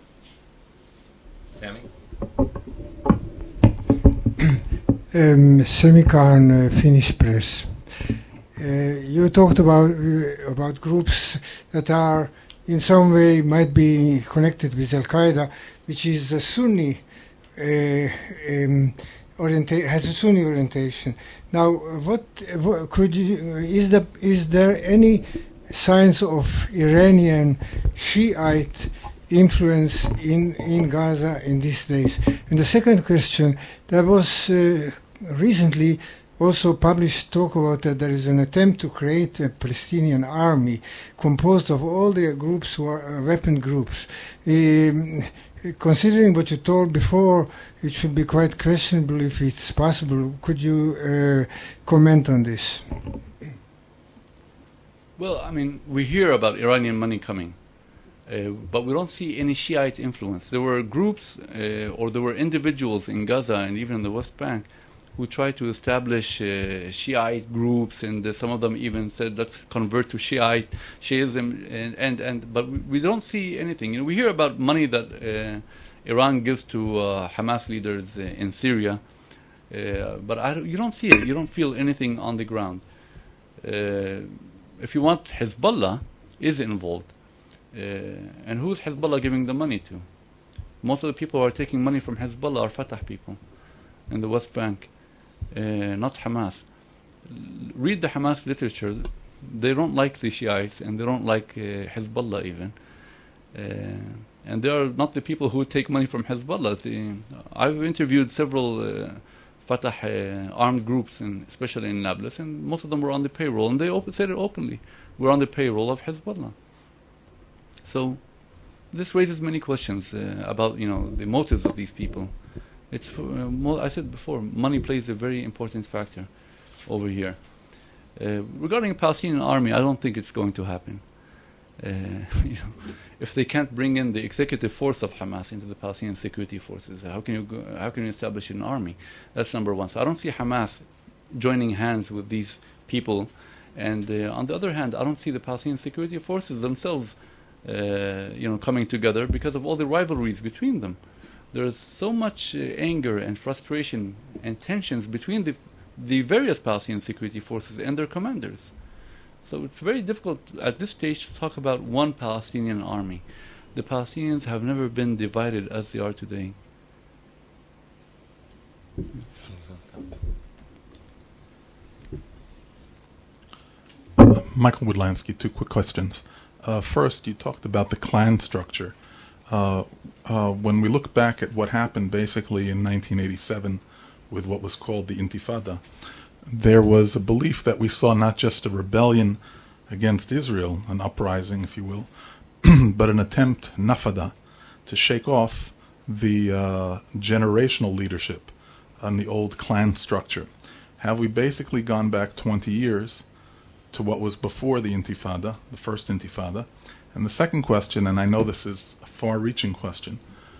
Sammy? um, Sami Khan, uh, Finnish Press. Uh, you talked about uh, about groups that are in some way might be connected with Al Qaeda, which is a Sunni uh, um, orienta- has a Sunni orientation. Now, what, what could you uh, is the is there any signs of Iranian Shiite influence in in Gaza in these days? And the second question, there was uh, recently also published talk about that there is an attempt to create a Palestinian army composed of all the groups who are uh, weapon groups. Um, considering what you told before, it should be quite questionable if it's possible. Could you uh, comment on this? Well, I mean, we hear about Iranian money coming, uh, but we don't see any Shiite influence. There were groups uh, or there were individuals in Gaza and even in the West Bank who tried to establish uh, Shiite groups, and uh, some of them even said, let's convert to Shiite, Shiism, and, and, and but we, we don't see anything. You know, we hear about money that uh, Iran gives to uh, Hamas leaders uh, in Syria, uh, but I don't, you don't see it. You don't feel anything on the ground. Uh, if you want, Hezbollah is involved. Uh, and who's Hezbollah giving the money to? Most of the people who are taking money from Hezbollah are Fatah people in the West Bank. Uh, not Hamas. L- read the Hamas literature. They don't like the Shiites, and they don't like uh, Hezbollah even. Uh, and they are not the people who take money from Hezbollah. The, I've interviewed several uh, Fatah uh, armed groups, in, especially in Nablus, and most of them were on the payroll, and they op- said it openly. We're on the payroll of Hezbollah. So this raises many questions uh, about, you know, the motives of these people. It's uh, mo- I said before, money plays a very important factor over here. Uh, regarding a Palestinian army, I don't think it's going to happen. Uh, you know, if they can't bring in the executive force of Hamas into the Palestinian security forces, how can you go, how can you establish an army? That's number one. So I don't see Hamas joining hands with these people. And uh, on the other hand, I don't see the Palestinian security forces themselves, uh, you know, coming together because of all the rivalries between them. There is so much uh, anger and frustration and tensions between the the various Palestinian security forces and their commanders. So it's very difficult at this stage to talk about one Palestinian army. The Palestinians have never been divided as they are today. Michael Woodlansky, two quick questions. Uh, first, you talked about the clan structure. Uh, uh, when we look back at what happened basically in nineteen eighty-seven with what was called the Intifada, there was a belief that we saw not just a rebellion against Israel, an uprising, if you will, but an attempt, nafada, to shake off the uh, generational leadership on the old clan structure. Have we basically gone back twenty years to what was before the Intifada, the first Intifada? And the second question, and I know this is a far-reaching question,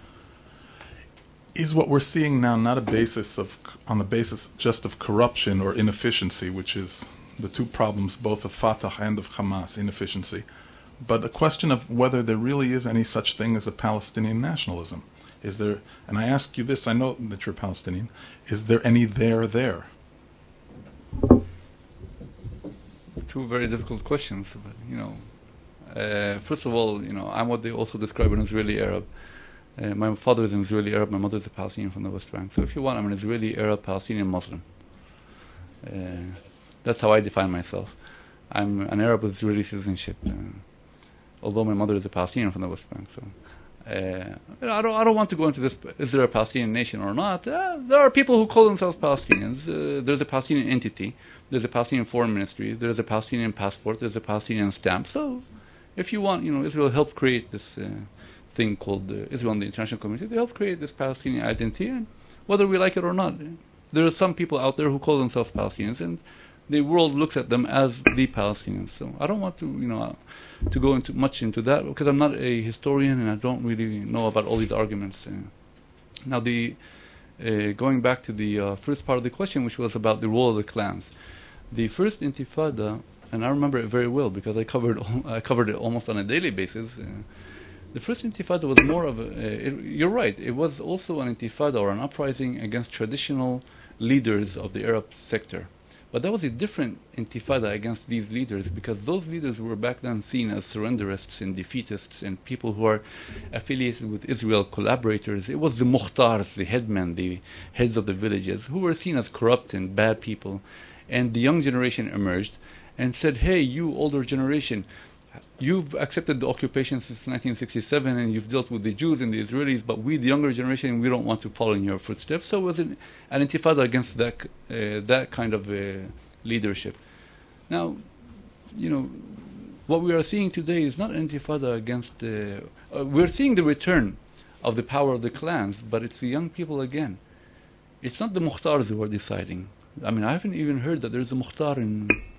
is what we're seeing now not a basis of, on the basis just of corruption or inefficiency, which is the two problems both of Fatah and of Hamas, inefficiency, but a question of whether there really is any such thing as a Palestinian nationalism. Is there, and I ask you this, I know that you're Palestinian, is there any there there? Two very difficult questions, but, you know, uh, first of all, you know, I'm what they also describe an Israeli Arab. Uh, my father is an Israeli Arab, my mother is a Palestinian from the West Bank. So if you want, I'm an Israeli Arab, Palestinian Muslim. Uh, that's how I define myself. I'm an Arab with Israeli citizenship, uh, although my mother is a Palestinian from the West Bank. So uh, I don't, I don't want to go into this. Is there a Palestinian nation or not? Uh, there are people who call themselves Palestinians. Uh, there's a Palestinian entity. There's a Palestinian foreign ministry. There's a Palestinian passport. There's a Palestinian stamp. So if you want, you know, Israel helped create this Uh, thing called uh, Israel and the international community. They helped create this Palestinian identity, and whether we like it or not, there are some people out there who call themselves Palestinians, and the world looks at them as the Palestinians. So I don't want to, you know, uh, to go into much into that because I'm not a historian and I don't really know about all these arguments. Uh, now, the uh, going back to the uh, first part of the question, which was about the role of the clans, the first Intifada, and I remember it very well because I covered I covered it almost on a daily basis. Uh, The first Intifada was more of a, uh, it, you're right, it was also an Intifada or an uprising against traditional leaders of the Arab sector. But that was a different Intifada against these leaders because those leaders were back then seen as surrenderists and defeatists and people who are affiliated with Israel, collaborators. It was the Mukhtars, the headmen, the heads of the villages, who were seen as corrupt and bad people. And the young generation emerged and said, hey, you older generation, you've accepted the occupation since nineteen sixty-seven and you've dealt with the Jews and the Israelis, but we, the younger generation, we don't want to follow in your footsteps. So it was an, an intifada against that, uh, that kind of uh, leadership. Now, you know, what we are seeing today is not an intifada against, uh, uh, we're seeing the return of the power of the clans, but it's the young people again. It's not the Mukhtars who are deciding. I mean, I haven't even heard that there's a Mukhtar in...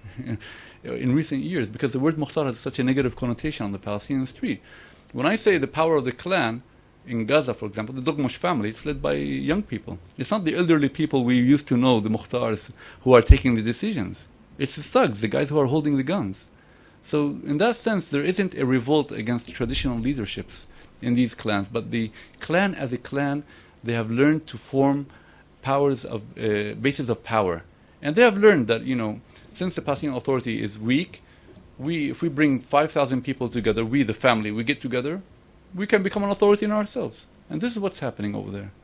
in recent years, because the word Mukhtar has such a negative connotation on the Palestinian street. When I say the power of the clan in Gaza, for example, the Dogmush family, it's led by young people. It's not the elderly people we used to know, the Mukhtars, who are taking the decisions. It's the thugs, the guys who are holding the guns. So in that sense, there isn't a revolt against traditional leaderships in these clans, but the clan as a clan, they have learned to form powers of uh, bases of power. And they have learned that, you know, since the Palestinian Authority is weak, we, if we bring five thousand people together, we, the family, we get together, we can become an authority in ourselves. And this is what's happening over there.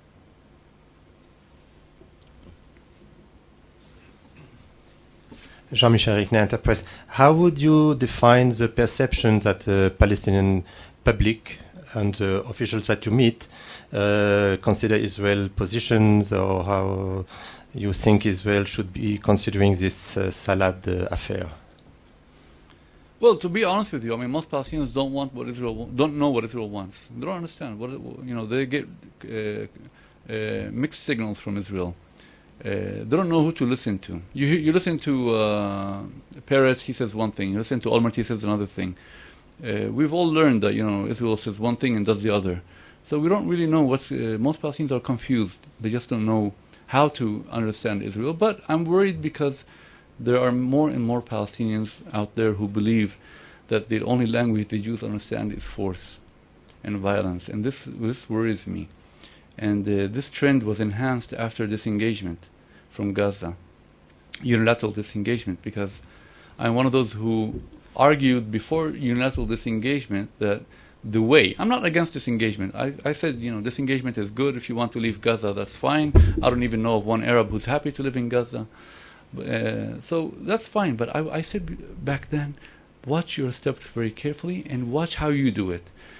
Jean-Michel Rickner, Interpress. How would you define the perception that the Palestinian public and the officials that you meet uh, consider Israel's positions, or how you think Israel should be considering this uh, Salad uh, affair? Well, to be honest with you, I mean, most Palestinians don't want what Israel wa- don't know what Israel wants. They don't understand what it, you know. They get uh, uh, mixed signals from Israel. Uh, they don't know who to listen to. You you listen to uh, Peretz, he says one thing. You listen to Olmert, he says another thing. Uh, we've all learned that, you know, Israel says one thing and does the other. So we don't really know what's. Uh, most Palestinians are confused. They just don't know how to understand Israel. But I'm worried because there are more and more Palestinians out there who believe that the only language the Jews understand is force and violence. And this this worries me. And uh, this trend was enhanced after disengagement from Gaza, unilateral disengagement, because I'm one of those who argued before unilateral disengagement that the way, I'm not against disengagement. I, I said, you know, disengagement is good. If you want to leave Gaza, that's fine. I don't even know of one Arab who's happy to live in Gaza. Uh, so that's fine. But I, I said b- back then, watch your steps very carefully and watch how you do it.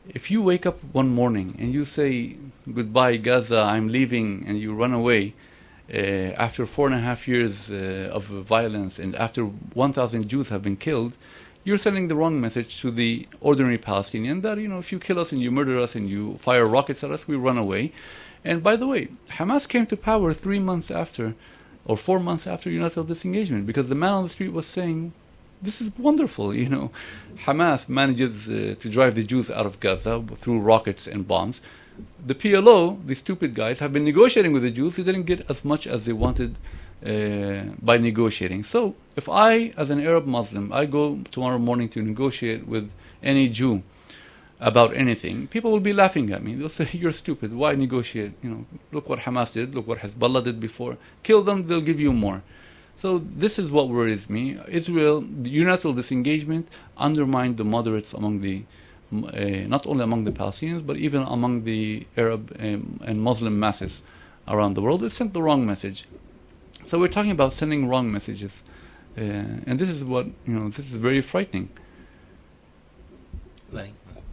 if you wake up one morning and you say, goodbye Gaza, I'm leaving, and you run away, uh, after four and a half years uh, of violence and after one thousand Jews have been killed, you're sending the wrong message to the ordinary Palestinian that, you know, if you kill us and you murder us and you fire rockets at us, we run away. And by the way, Hamas came to power three months after, or four months after unilateral disengagement, because the man on the street was saying, this is wonderful, you know. Hamas manages uh, to drive the Jews out of Gaza through rockets and bombs. The P L O, the stupid guys, have been negotiating with the Jews. They didn't get as much as they wanted uh, by negotiating. So if I, as an Arab Muslim, I go tomorrow morning to negotiate with any Jew about anything, people will be laughing at me. They'll say, you're stupid. Why negotiate? You know, look what Hamas did. Look what Hezbollah did before. Kill them, they'll give you more. So this is what worries me. Israel, the unilateral disengagement undermined the moderates among the, uh, not only among the Palestinians, but even among the Arab um, and Muslim masses around the world. It sent the wrong message. So we're talking about sending wrong messages. Uh, and this is what, you know, this is very frightening. Lenny.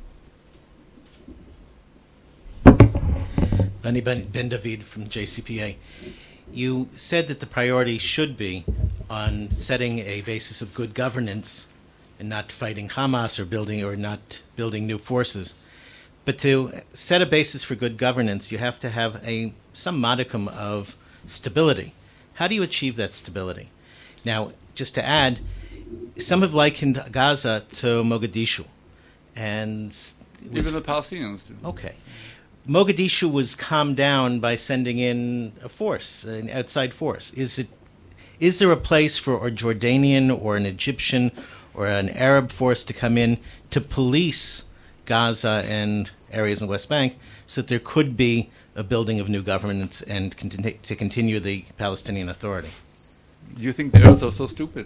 Lenny Ben, Ben David from J C P A. You said that the priority should be on setting a basis of good governance and not fighting Hamas or building or not building new forces. But to set a basis for good governance, you have to have a some modicum of stability. How do you achieve that stability? Now, just to add, some have likened Gaza to Mogadishu, and even the Palestinians do. Okay. Mogadishu was calmed down by sending in a force, an outside force. Is it? Is there a place for a Jordanian or an Egyptian or an Arab force to come in to police Gaza and areas in the West Bank so that there could be a building of new governance and continu- to continue the Palestinian Authority? You think the Arabs are so stupid?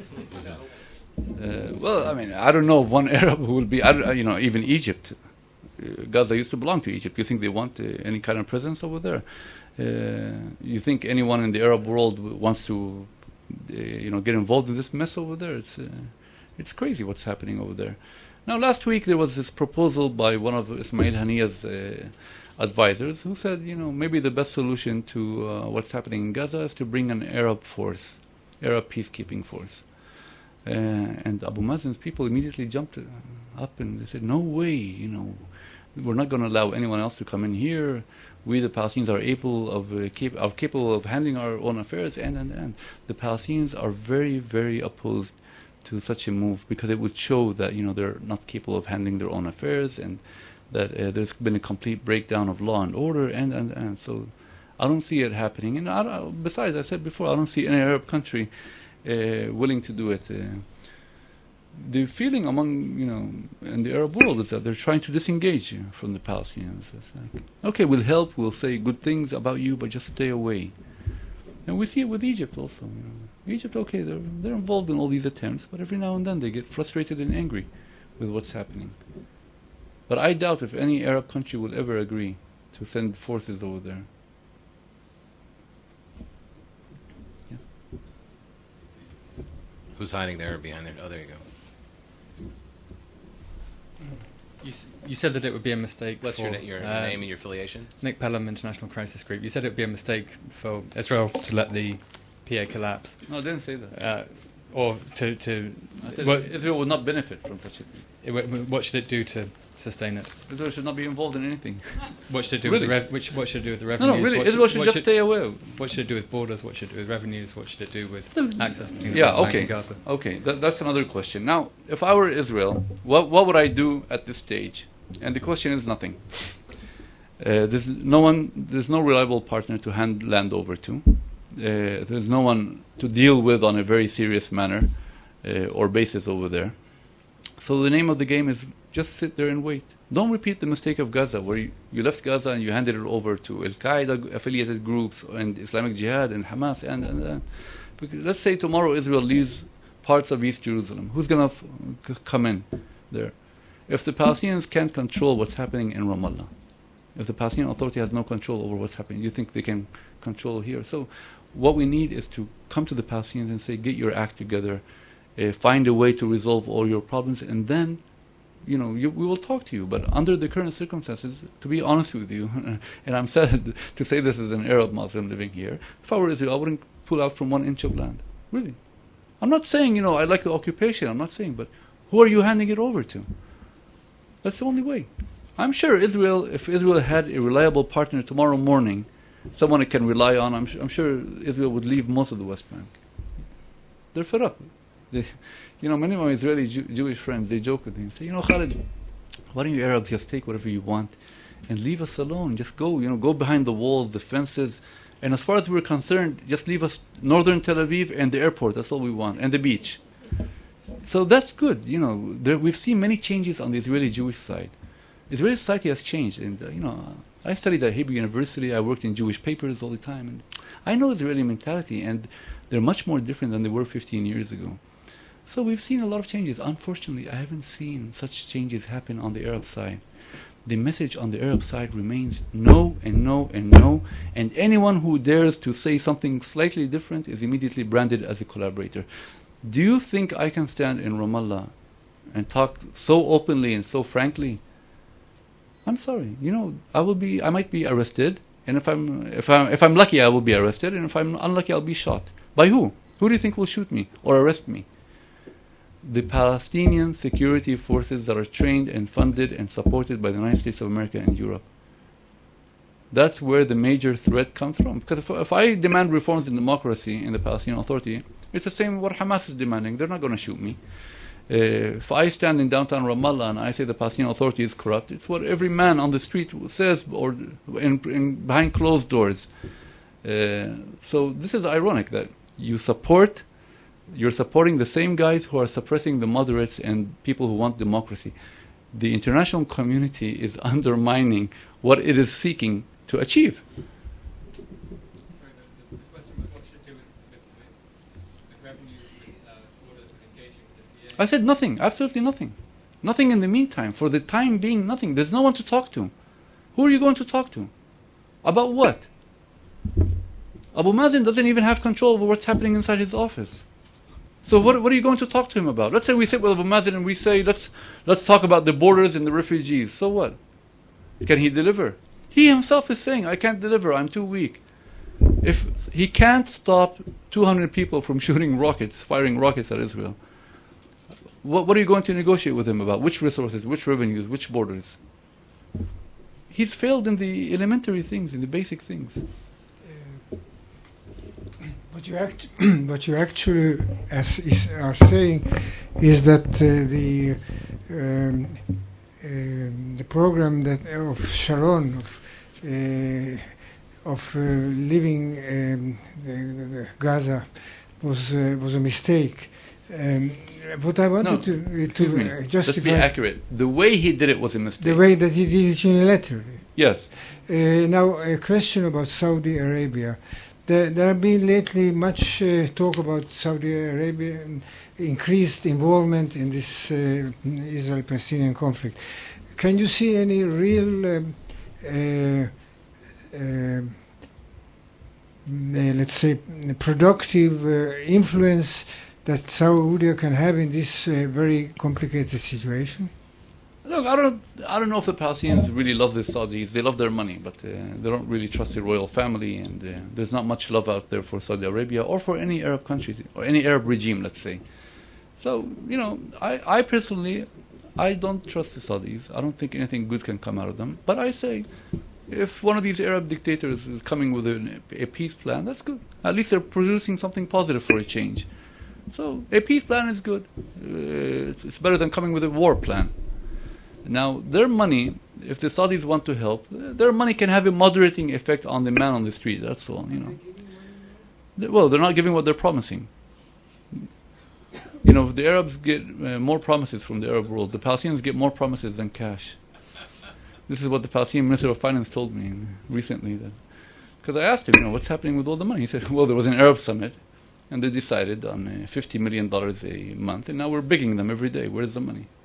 Uh, well, I mean, I don't know of one Arab who will be, I don't, you know, even Egypt. Uh, Gaza used to belong to Egypt. You think they want uh, any kind of presence over there? Uh, you think anyone in the Arab world w- wants to, uh, you know, get involved in this mess over there? It's uh, it's crazy what's happening over there. Now, last week there was this proposal by one of Ismail Haniya's uh, advisors who said, you know, maybe the best solution to uh, what's happening in Gaza is to bring an Arab force, Arab peacekeeping force. Uh, and Abu Mazen's people immediately jumped up and they said, no way, you know, we're not going to allow anyone else to come in here. We, the Palestinians, are able of uh, cap- are capable of handling our own affairs, and, and, and. The Palestinians are very, very opposed to such a move because it would show that, you know, they're not capable of handling their own affairs and that uh, there's been a complete breakdown of law and order, and, and, and. So I don't see it happening. And I don't, besides, I said before, I don't see any Arab country uh, willing to do it. Uh, The feeling among, you know, in the Arab world is that they're trying to disengage you from the Palestinians. It's like, okay, we'll help, we'll say good things about you, but just stay away. And we see it with Egypt also. You know. Egypt, okay, they're they're involved in all these attempts, but every now and then they get frustrated and angry with what's happening. But I doubt if any Arab country will ever agree to send forces over there. Yes. Who's hiding there behind there? Oh, there you go. You, s- you said that it would be a mistake. What's for, your, na- your uh, name and your affiliation? Nick Pelham, International Crisis Group. You said it would be a mistake for Israel to let the P A collapse, No, I didn't say that. uh, or to to. I said what, Israel would not benefit from such a thing. it, w- what should it do to sustain it? Israel should not be involved in anything. What should it do Really? with the rev- which, what should it do with the No, revenues? no, really, What Israel should what just stay away. What should it do with borders? What should it do with revenues? What should it do with access between the Yeah, West Bank okay. and Gaza? Okay, that, that's another question. Now, if I were Israel, what what would I do at this stage? And the question is nothing. Uh, there's no one, there's no reliable partner to hand land over to. Uh, there's no one to deal with on a very serious manner uh, or basis over there. So the name of the game is just sit there and wait. Don't repeat the mistake of Gaza, where you, you left Gaza and you handed it over to Al-Qaeda affiliated groups and Islamic Jihad and Hamas and, and, and. Because let's say tomorrow Israel leaves parts of East Jerusalem. Who's going to f- c- come in there? If the Palestinians can't control what's happening in Ramallah, if the Palestinian Authority has no control over what's happening, you think they can control here? So what we need is to come to the Palestinians and say, get your act together, uh, find a way to resolve all your problems, and then you know, you, we will talk to you. But under the current circumstances, to be honest with you, and I'm sad to say this as an Arab Muslim living here, if I were Israel, I wouldn't pull out from one inch of land. Really. I'm not saying, you know, I like the occupation. I'm not saying, but who are you handing it over to? That's the only way. I'm sure Israel, if Israel had a reliable partner tomorrow morning, someone it can rely on, I'm, I'm sure Israel would leave most of the West Bank. They're fed up. They, you know, many of my Israeli Jew, Jewish friends, they joke with me and say, you know, Khalid, why don't you Arabs just take whatever you want and leave us alone? Just go, you know, go behind the walls, the fences. And as far as we're concerned, just leave us northern Tel Aviv and the airport. That's all we want. And the beach. So that's good. You know, there, we've seen many changes on the Israeli Jewish side. Israeli society has changed. And, uh, you know, I studied at Hebrew University. I worked in Jewish papers all the time. And I know Israeli mentality. And they're much more different than they were fifteen years ago. So we've seen a lot of changes. Unfortunately, I haven't seen such changes happen on the Arab side. The message on the Arab side remains no and no and no, and anyone who dares to say something slightly different is immediately branded as a collaborator. Do you think I can stand in Ramallah and talk so openly and so frankly? I'm sorry. You know, I will be. I might be arrested, and if I'm if I'm if I'm lucky, I will be arrested, and if I'm unlucky, I'll be shot. By who? Who do you think will shoot me or arrest me? The Palestinian security forces that are trained and funded and supported by the United States of America and Europe. That's where the major threat comes from. Because if, if I demand reforms in democracy in the Palestinian Authority, it's the same what Hamas is demanding. They're not going to shoot me. Uh, if I stand in downtown Ramallah and I say the Palestinian Authority is corrupt, it's what every man on the street says or in, in, behind closed doors. Uh, so this is ironic that you support You're supporting the same guys who are suppressing the moderates and people who want democracy. The international community is undermining what it is seeking to achieve. Sorry, the, the, the question was what should do with, with, with, with revenues, with uh, orders, with engaging with the P A? I said nothing, absolutely nothing. Nothing in the meantime. For the time being, nothing. There's no one to talk to. Who are you going to talk to? About what? Abu Mazen doesn't even have control over what's happening inside his office. So what, what are you going to talk to him about? Let's say we sit with Abu Mazen and we say, let's let's talk about the borders and the refugees. So what? Can he deliver? He himself is saying, I can't deliver, I'm too weak. If he can't stop two hundred people from shooting rockets, firing rockets at Israel, what, what are you going to negotiate with him about? Which resources, which revenues, which borders? He's failed in the elementary things, in the basic things. What you, act what you actually as is, are saying is that uh, the um, uh, the program that of Sharon of, uh, of uh, leaving um, uh, Gaza was uh, was a mistake. Um, but I wanted no, to uh, to me. uh, justify. Let's be accurate. The way he did it was a mistake. The way that he did it unilaterally. Yes. Uh, now a question about Saudi Arabia. There, there have been lately much uh, talk about Saudi Arabia and increased involvement in this uh, Israel-Palestinian conflict. Can you see any real, um, uh, uh, let's say, productive uh, influence that Saudi can have in this uh, very complicated situation? Look, I don't, I don't know if the Palestinians really love the Saudis. They love their money, but uh, they don't really trust the royal family, and uh, there's not much love out there for Saudi Arabia or for any Arab country or any Arab regime, let's say. So, you know, I, I personally, I don't trust the Saudis. I don't think anything good can come out of them. But I say, if one of these Arab dictators is coming with a, a peace plan, that's good. At least they're producing something positive for a change. So a peace plan is good. Uh, it's, it's better than coming with a war plan. Now, their money, if the Saudis want to help, their money can have a moderating effect on the man on the street. That's all, you know. They, well, they're not giving what they're promising. You know, the Arabs get uh, more promises from the Arab world. The Palestinians get more promises than cash. This is what the Palestinian Minister of Finance told me recently. Because I asked him, you know, what's happening with all the money? He said, well, there was an Arab summit, and they decided on uh, fifty million dollars a month, and now we're begging them every day. Where's the money?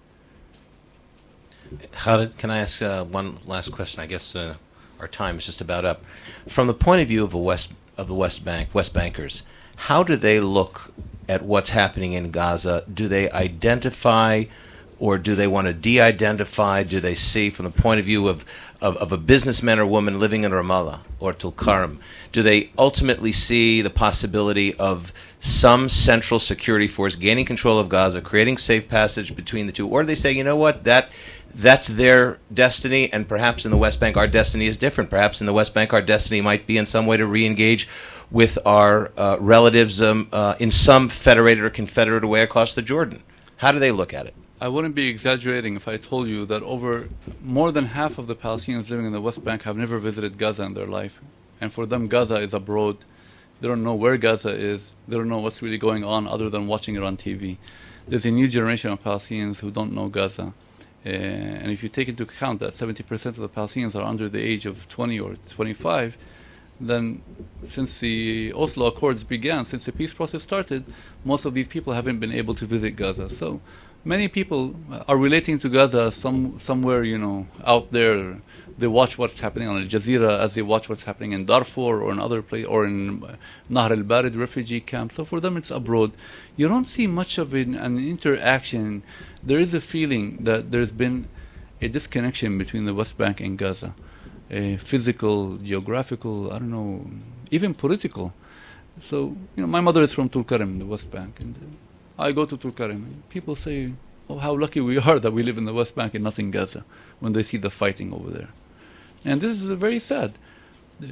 Khalid, can I ask uh, one last question? I guess uh, our time is just about up. From the point of view of, a West, of the West Bank, West Bankers, how do they look at what's happening in Gaza? Do they identify or do they want to de-identify? Do they see, from the point of view of, of, of a businessman or woman living in Ramallah or Tulkarm, do they ultimately see the possibility of some central security force gaining control of Gaza, creating safe passage between the two? Or do they say, you know what, that that's their destiny, and perhaps in the West Bank our destiny is different. Perhaps in the West Bank our destiny might be in some way to re-engage with our uh, relatives um, uh, in some federated or confederate way across the Jordan. How do they look at it? I wouldn't be exaggerating if I told you that over more than half of the Palestinians living in the West Bank have never visited Gaza in their life. And for them, Gaza is abroad. They don't know where Gaza is. They don't know what's really going on other than watching it on T V. There's a new generation of Palestinians who don't know Gaza. Uh, and if you take into account that seventy percent of the Palestinians are under the age of twenty or twenty-five, then since the Oslo Accords began, since the peace process started, most of these people haven't been able to visit Gaza. So many people are relating to Gaza some somewhere, you know, out there. They watch what's happening on Al Jazeera as they watch what's happening in Darfur or in other places, or in Nahr al-Barid refugee camp. So for them, it's abroad. You don't see much of an, an interaction. There is a feeling that there's been a disconnection between the West Bank and Gaza, a physical, geographical, I don't know, even political. So, you know, my mother is from Tulkarm, the West Bank, and uh, I go to Tulkarm, and people say, oh, how lucky we are that we live in the West Bank and not in Gaza, when they see the fighting over there. And this is uh, very sad. Uh,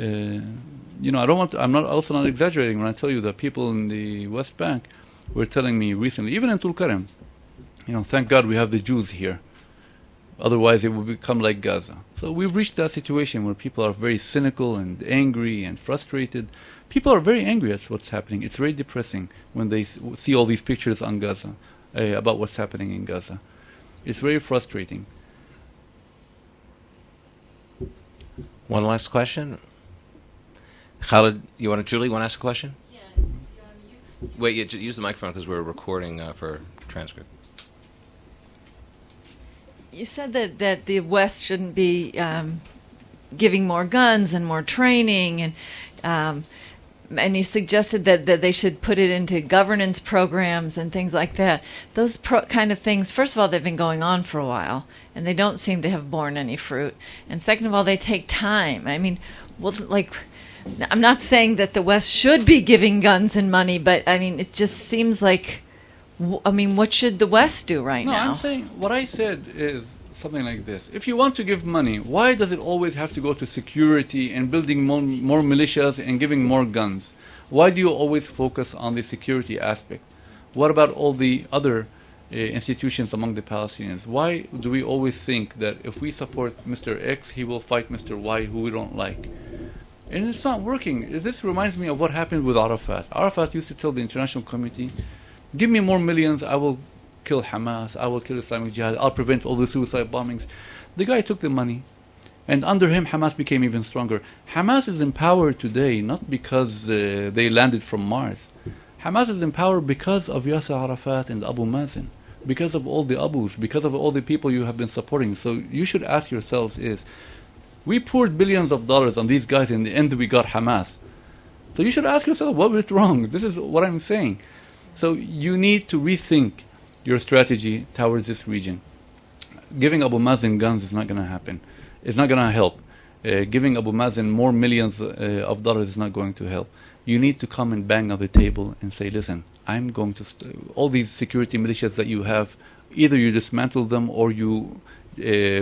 you know, I don't want to, I'm not also not exaggerating when I tell you that people in the West Bank were telling me recently, even in Tulkarm, you know, thank God we have the Jews here. Otherwise, it would become like Gaza. So we've reached that situation where people are very cynical and angry and frustrated. People are very angry at what's happening. It's very depressing when they s- see all these pictures on Gaza, uh, about what's happening in Gaza. It's very frustrating. One last question. Khalid, you want to, Julie, want to ask a question? Yeah. Um, you, Wait, yeah, j- use the microphone because we're recording uh, for transcript. you said that, that the West shouldn't be um, giving more guns and more training, and um, and you suggested that, that they should put it into governance programs and things like that. Those pro- kind of things, first of all, they've been going on for a while, and they don't seem to have borne any fruit. And second of all, they take time. I mean, well, like, I'm not saying that the West should be giving guns and money, but, I mean, it just seems like, w- I mean, what should the West do right no, now? I'm saying, what I said is something like this. If you want to give money, why does it always have to go to security and building more, more militias and giving more guns? Why do you always focus on the security aspect? What about all the other uh, institutions among the Palestinians? Why do we always think that if we support Mister X, he will fight Mister Y, who we don't like? And it's not working. This reminds me of what happened with Arafat. Arafat used to tell the international community, give me more millions, I will kill Hamas, I will kill Islamic Jihad, I'll prevent all the suicide bombings. The guy took the money, and under him Hamas became even stronger. Hamas is in power today not because uh, they landed from Mars. Hamas is in power because of Yasser Arafat and Abu Mazen, because of all the Abus, because of all the people you have been supporting. So you should ask yourselves is, we poured billions of dollars on these guys, in the end we got Hamas. So you should ask yourself, what went wrong? This is what I'm saying. So you need to rethink your strategy towards this region. Giving Abu Mazen guns is not going to happen. It's not going to help. Uh, giving Abu Mazen more millions uh, of dollars is not going to help. You need to come and bang on the table and say, listen, I'm going to... St- all these security militias that you have, either you dismantle them or you uh,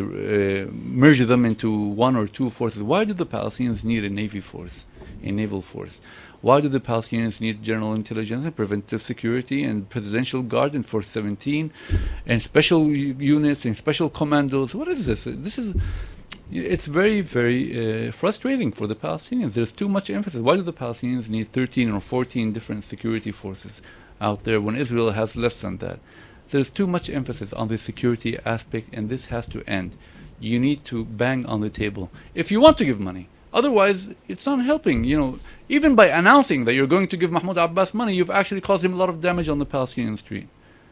uh, merge them into one or two forces. Why do the Palestinians need a navy force, a naval force? Why do the Palestinians need general intelligence and preventive security and presidential guard and Force seventeen and special u- units and special commandos? What is this? This is, it's very, very uh, frustrating for the Palestinians. There's too much emphasis. Why do the Palestinians need thirteen or fourteen different security forces out there when Israel has less than that? There's too much emphasis on the security aspect, and this has to end. You need to bang on the table if you want to give money. Otherwise, it's not helping. You know, even by announcing that you're going to give Mahmoud Abbas money, you've actually caused him a lot of damage on the Palestinian street.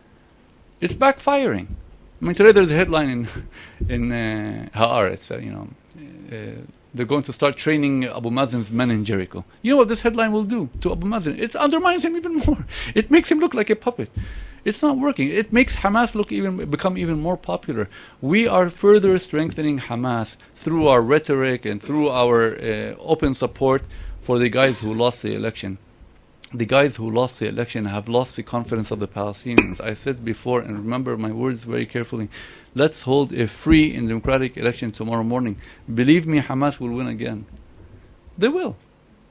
It's backfiring. I mean, today there's a headline in in uh, Haaretz, uh, you know, uh, they're going to start training Abu Mazen's men in Jericho. You know what this headline will do to Abu Mazen? It undermines him even more. It makes him look like a puppet. It's not working. It makes Hamas look even become even more popular. We are further strengthening Hamas through our rhetoric and through our uh, open support for the guys who lost the election. The guys who lost the election have lost the confidence of the Palestinians. I said before, and remember my words very carefully, let's hold a free and democratic election tomorrow morning. Believe me, Hamas will win again. They will.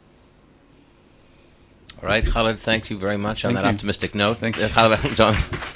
All right, Khalid, thank you very much on Thank that you. optimistic note. Thank you. Uh, Khalid, John.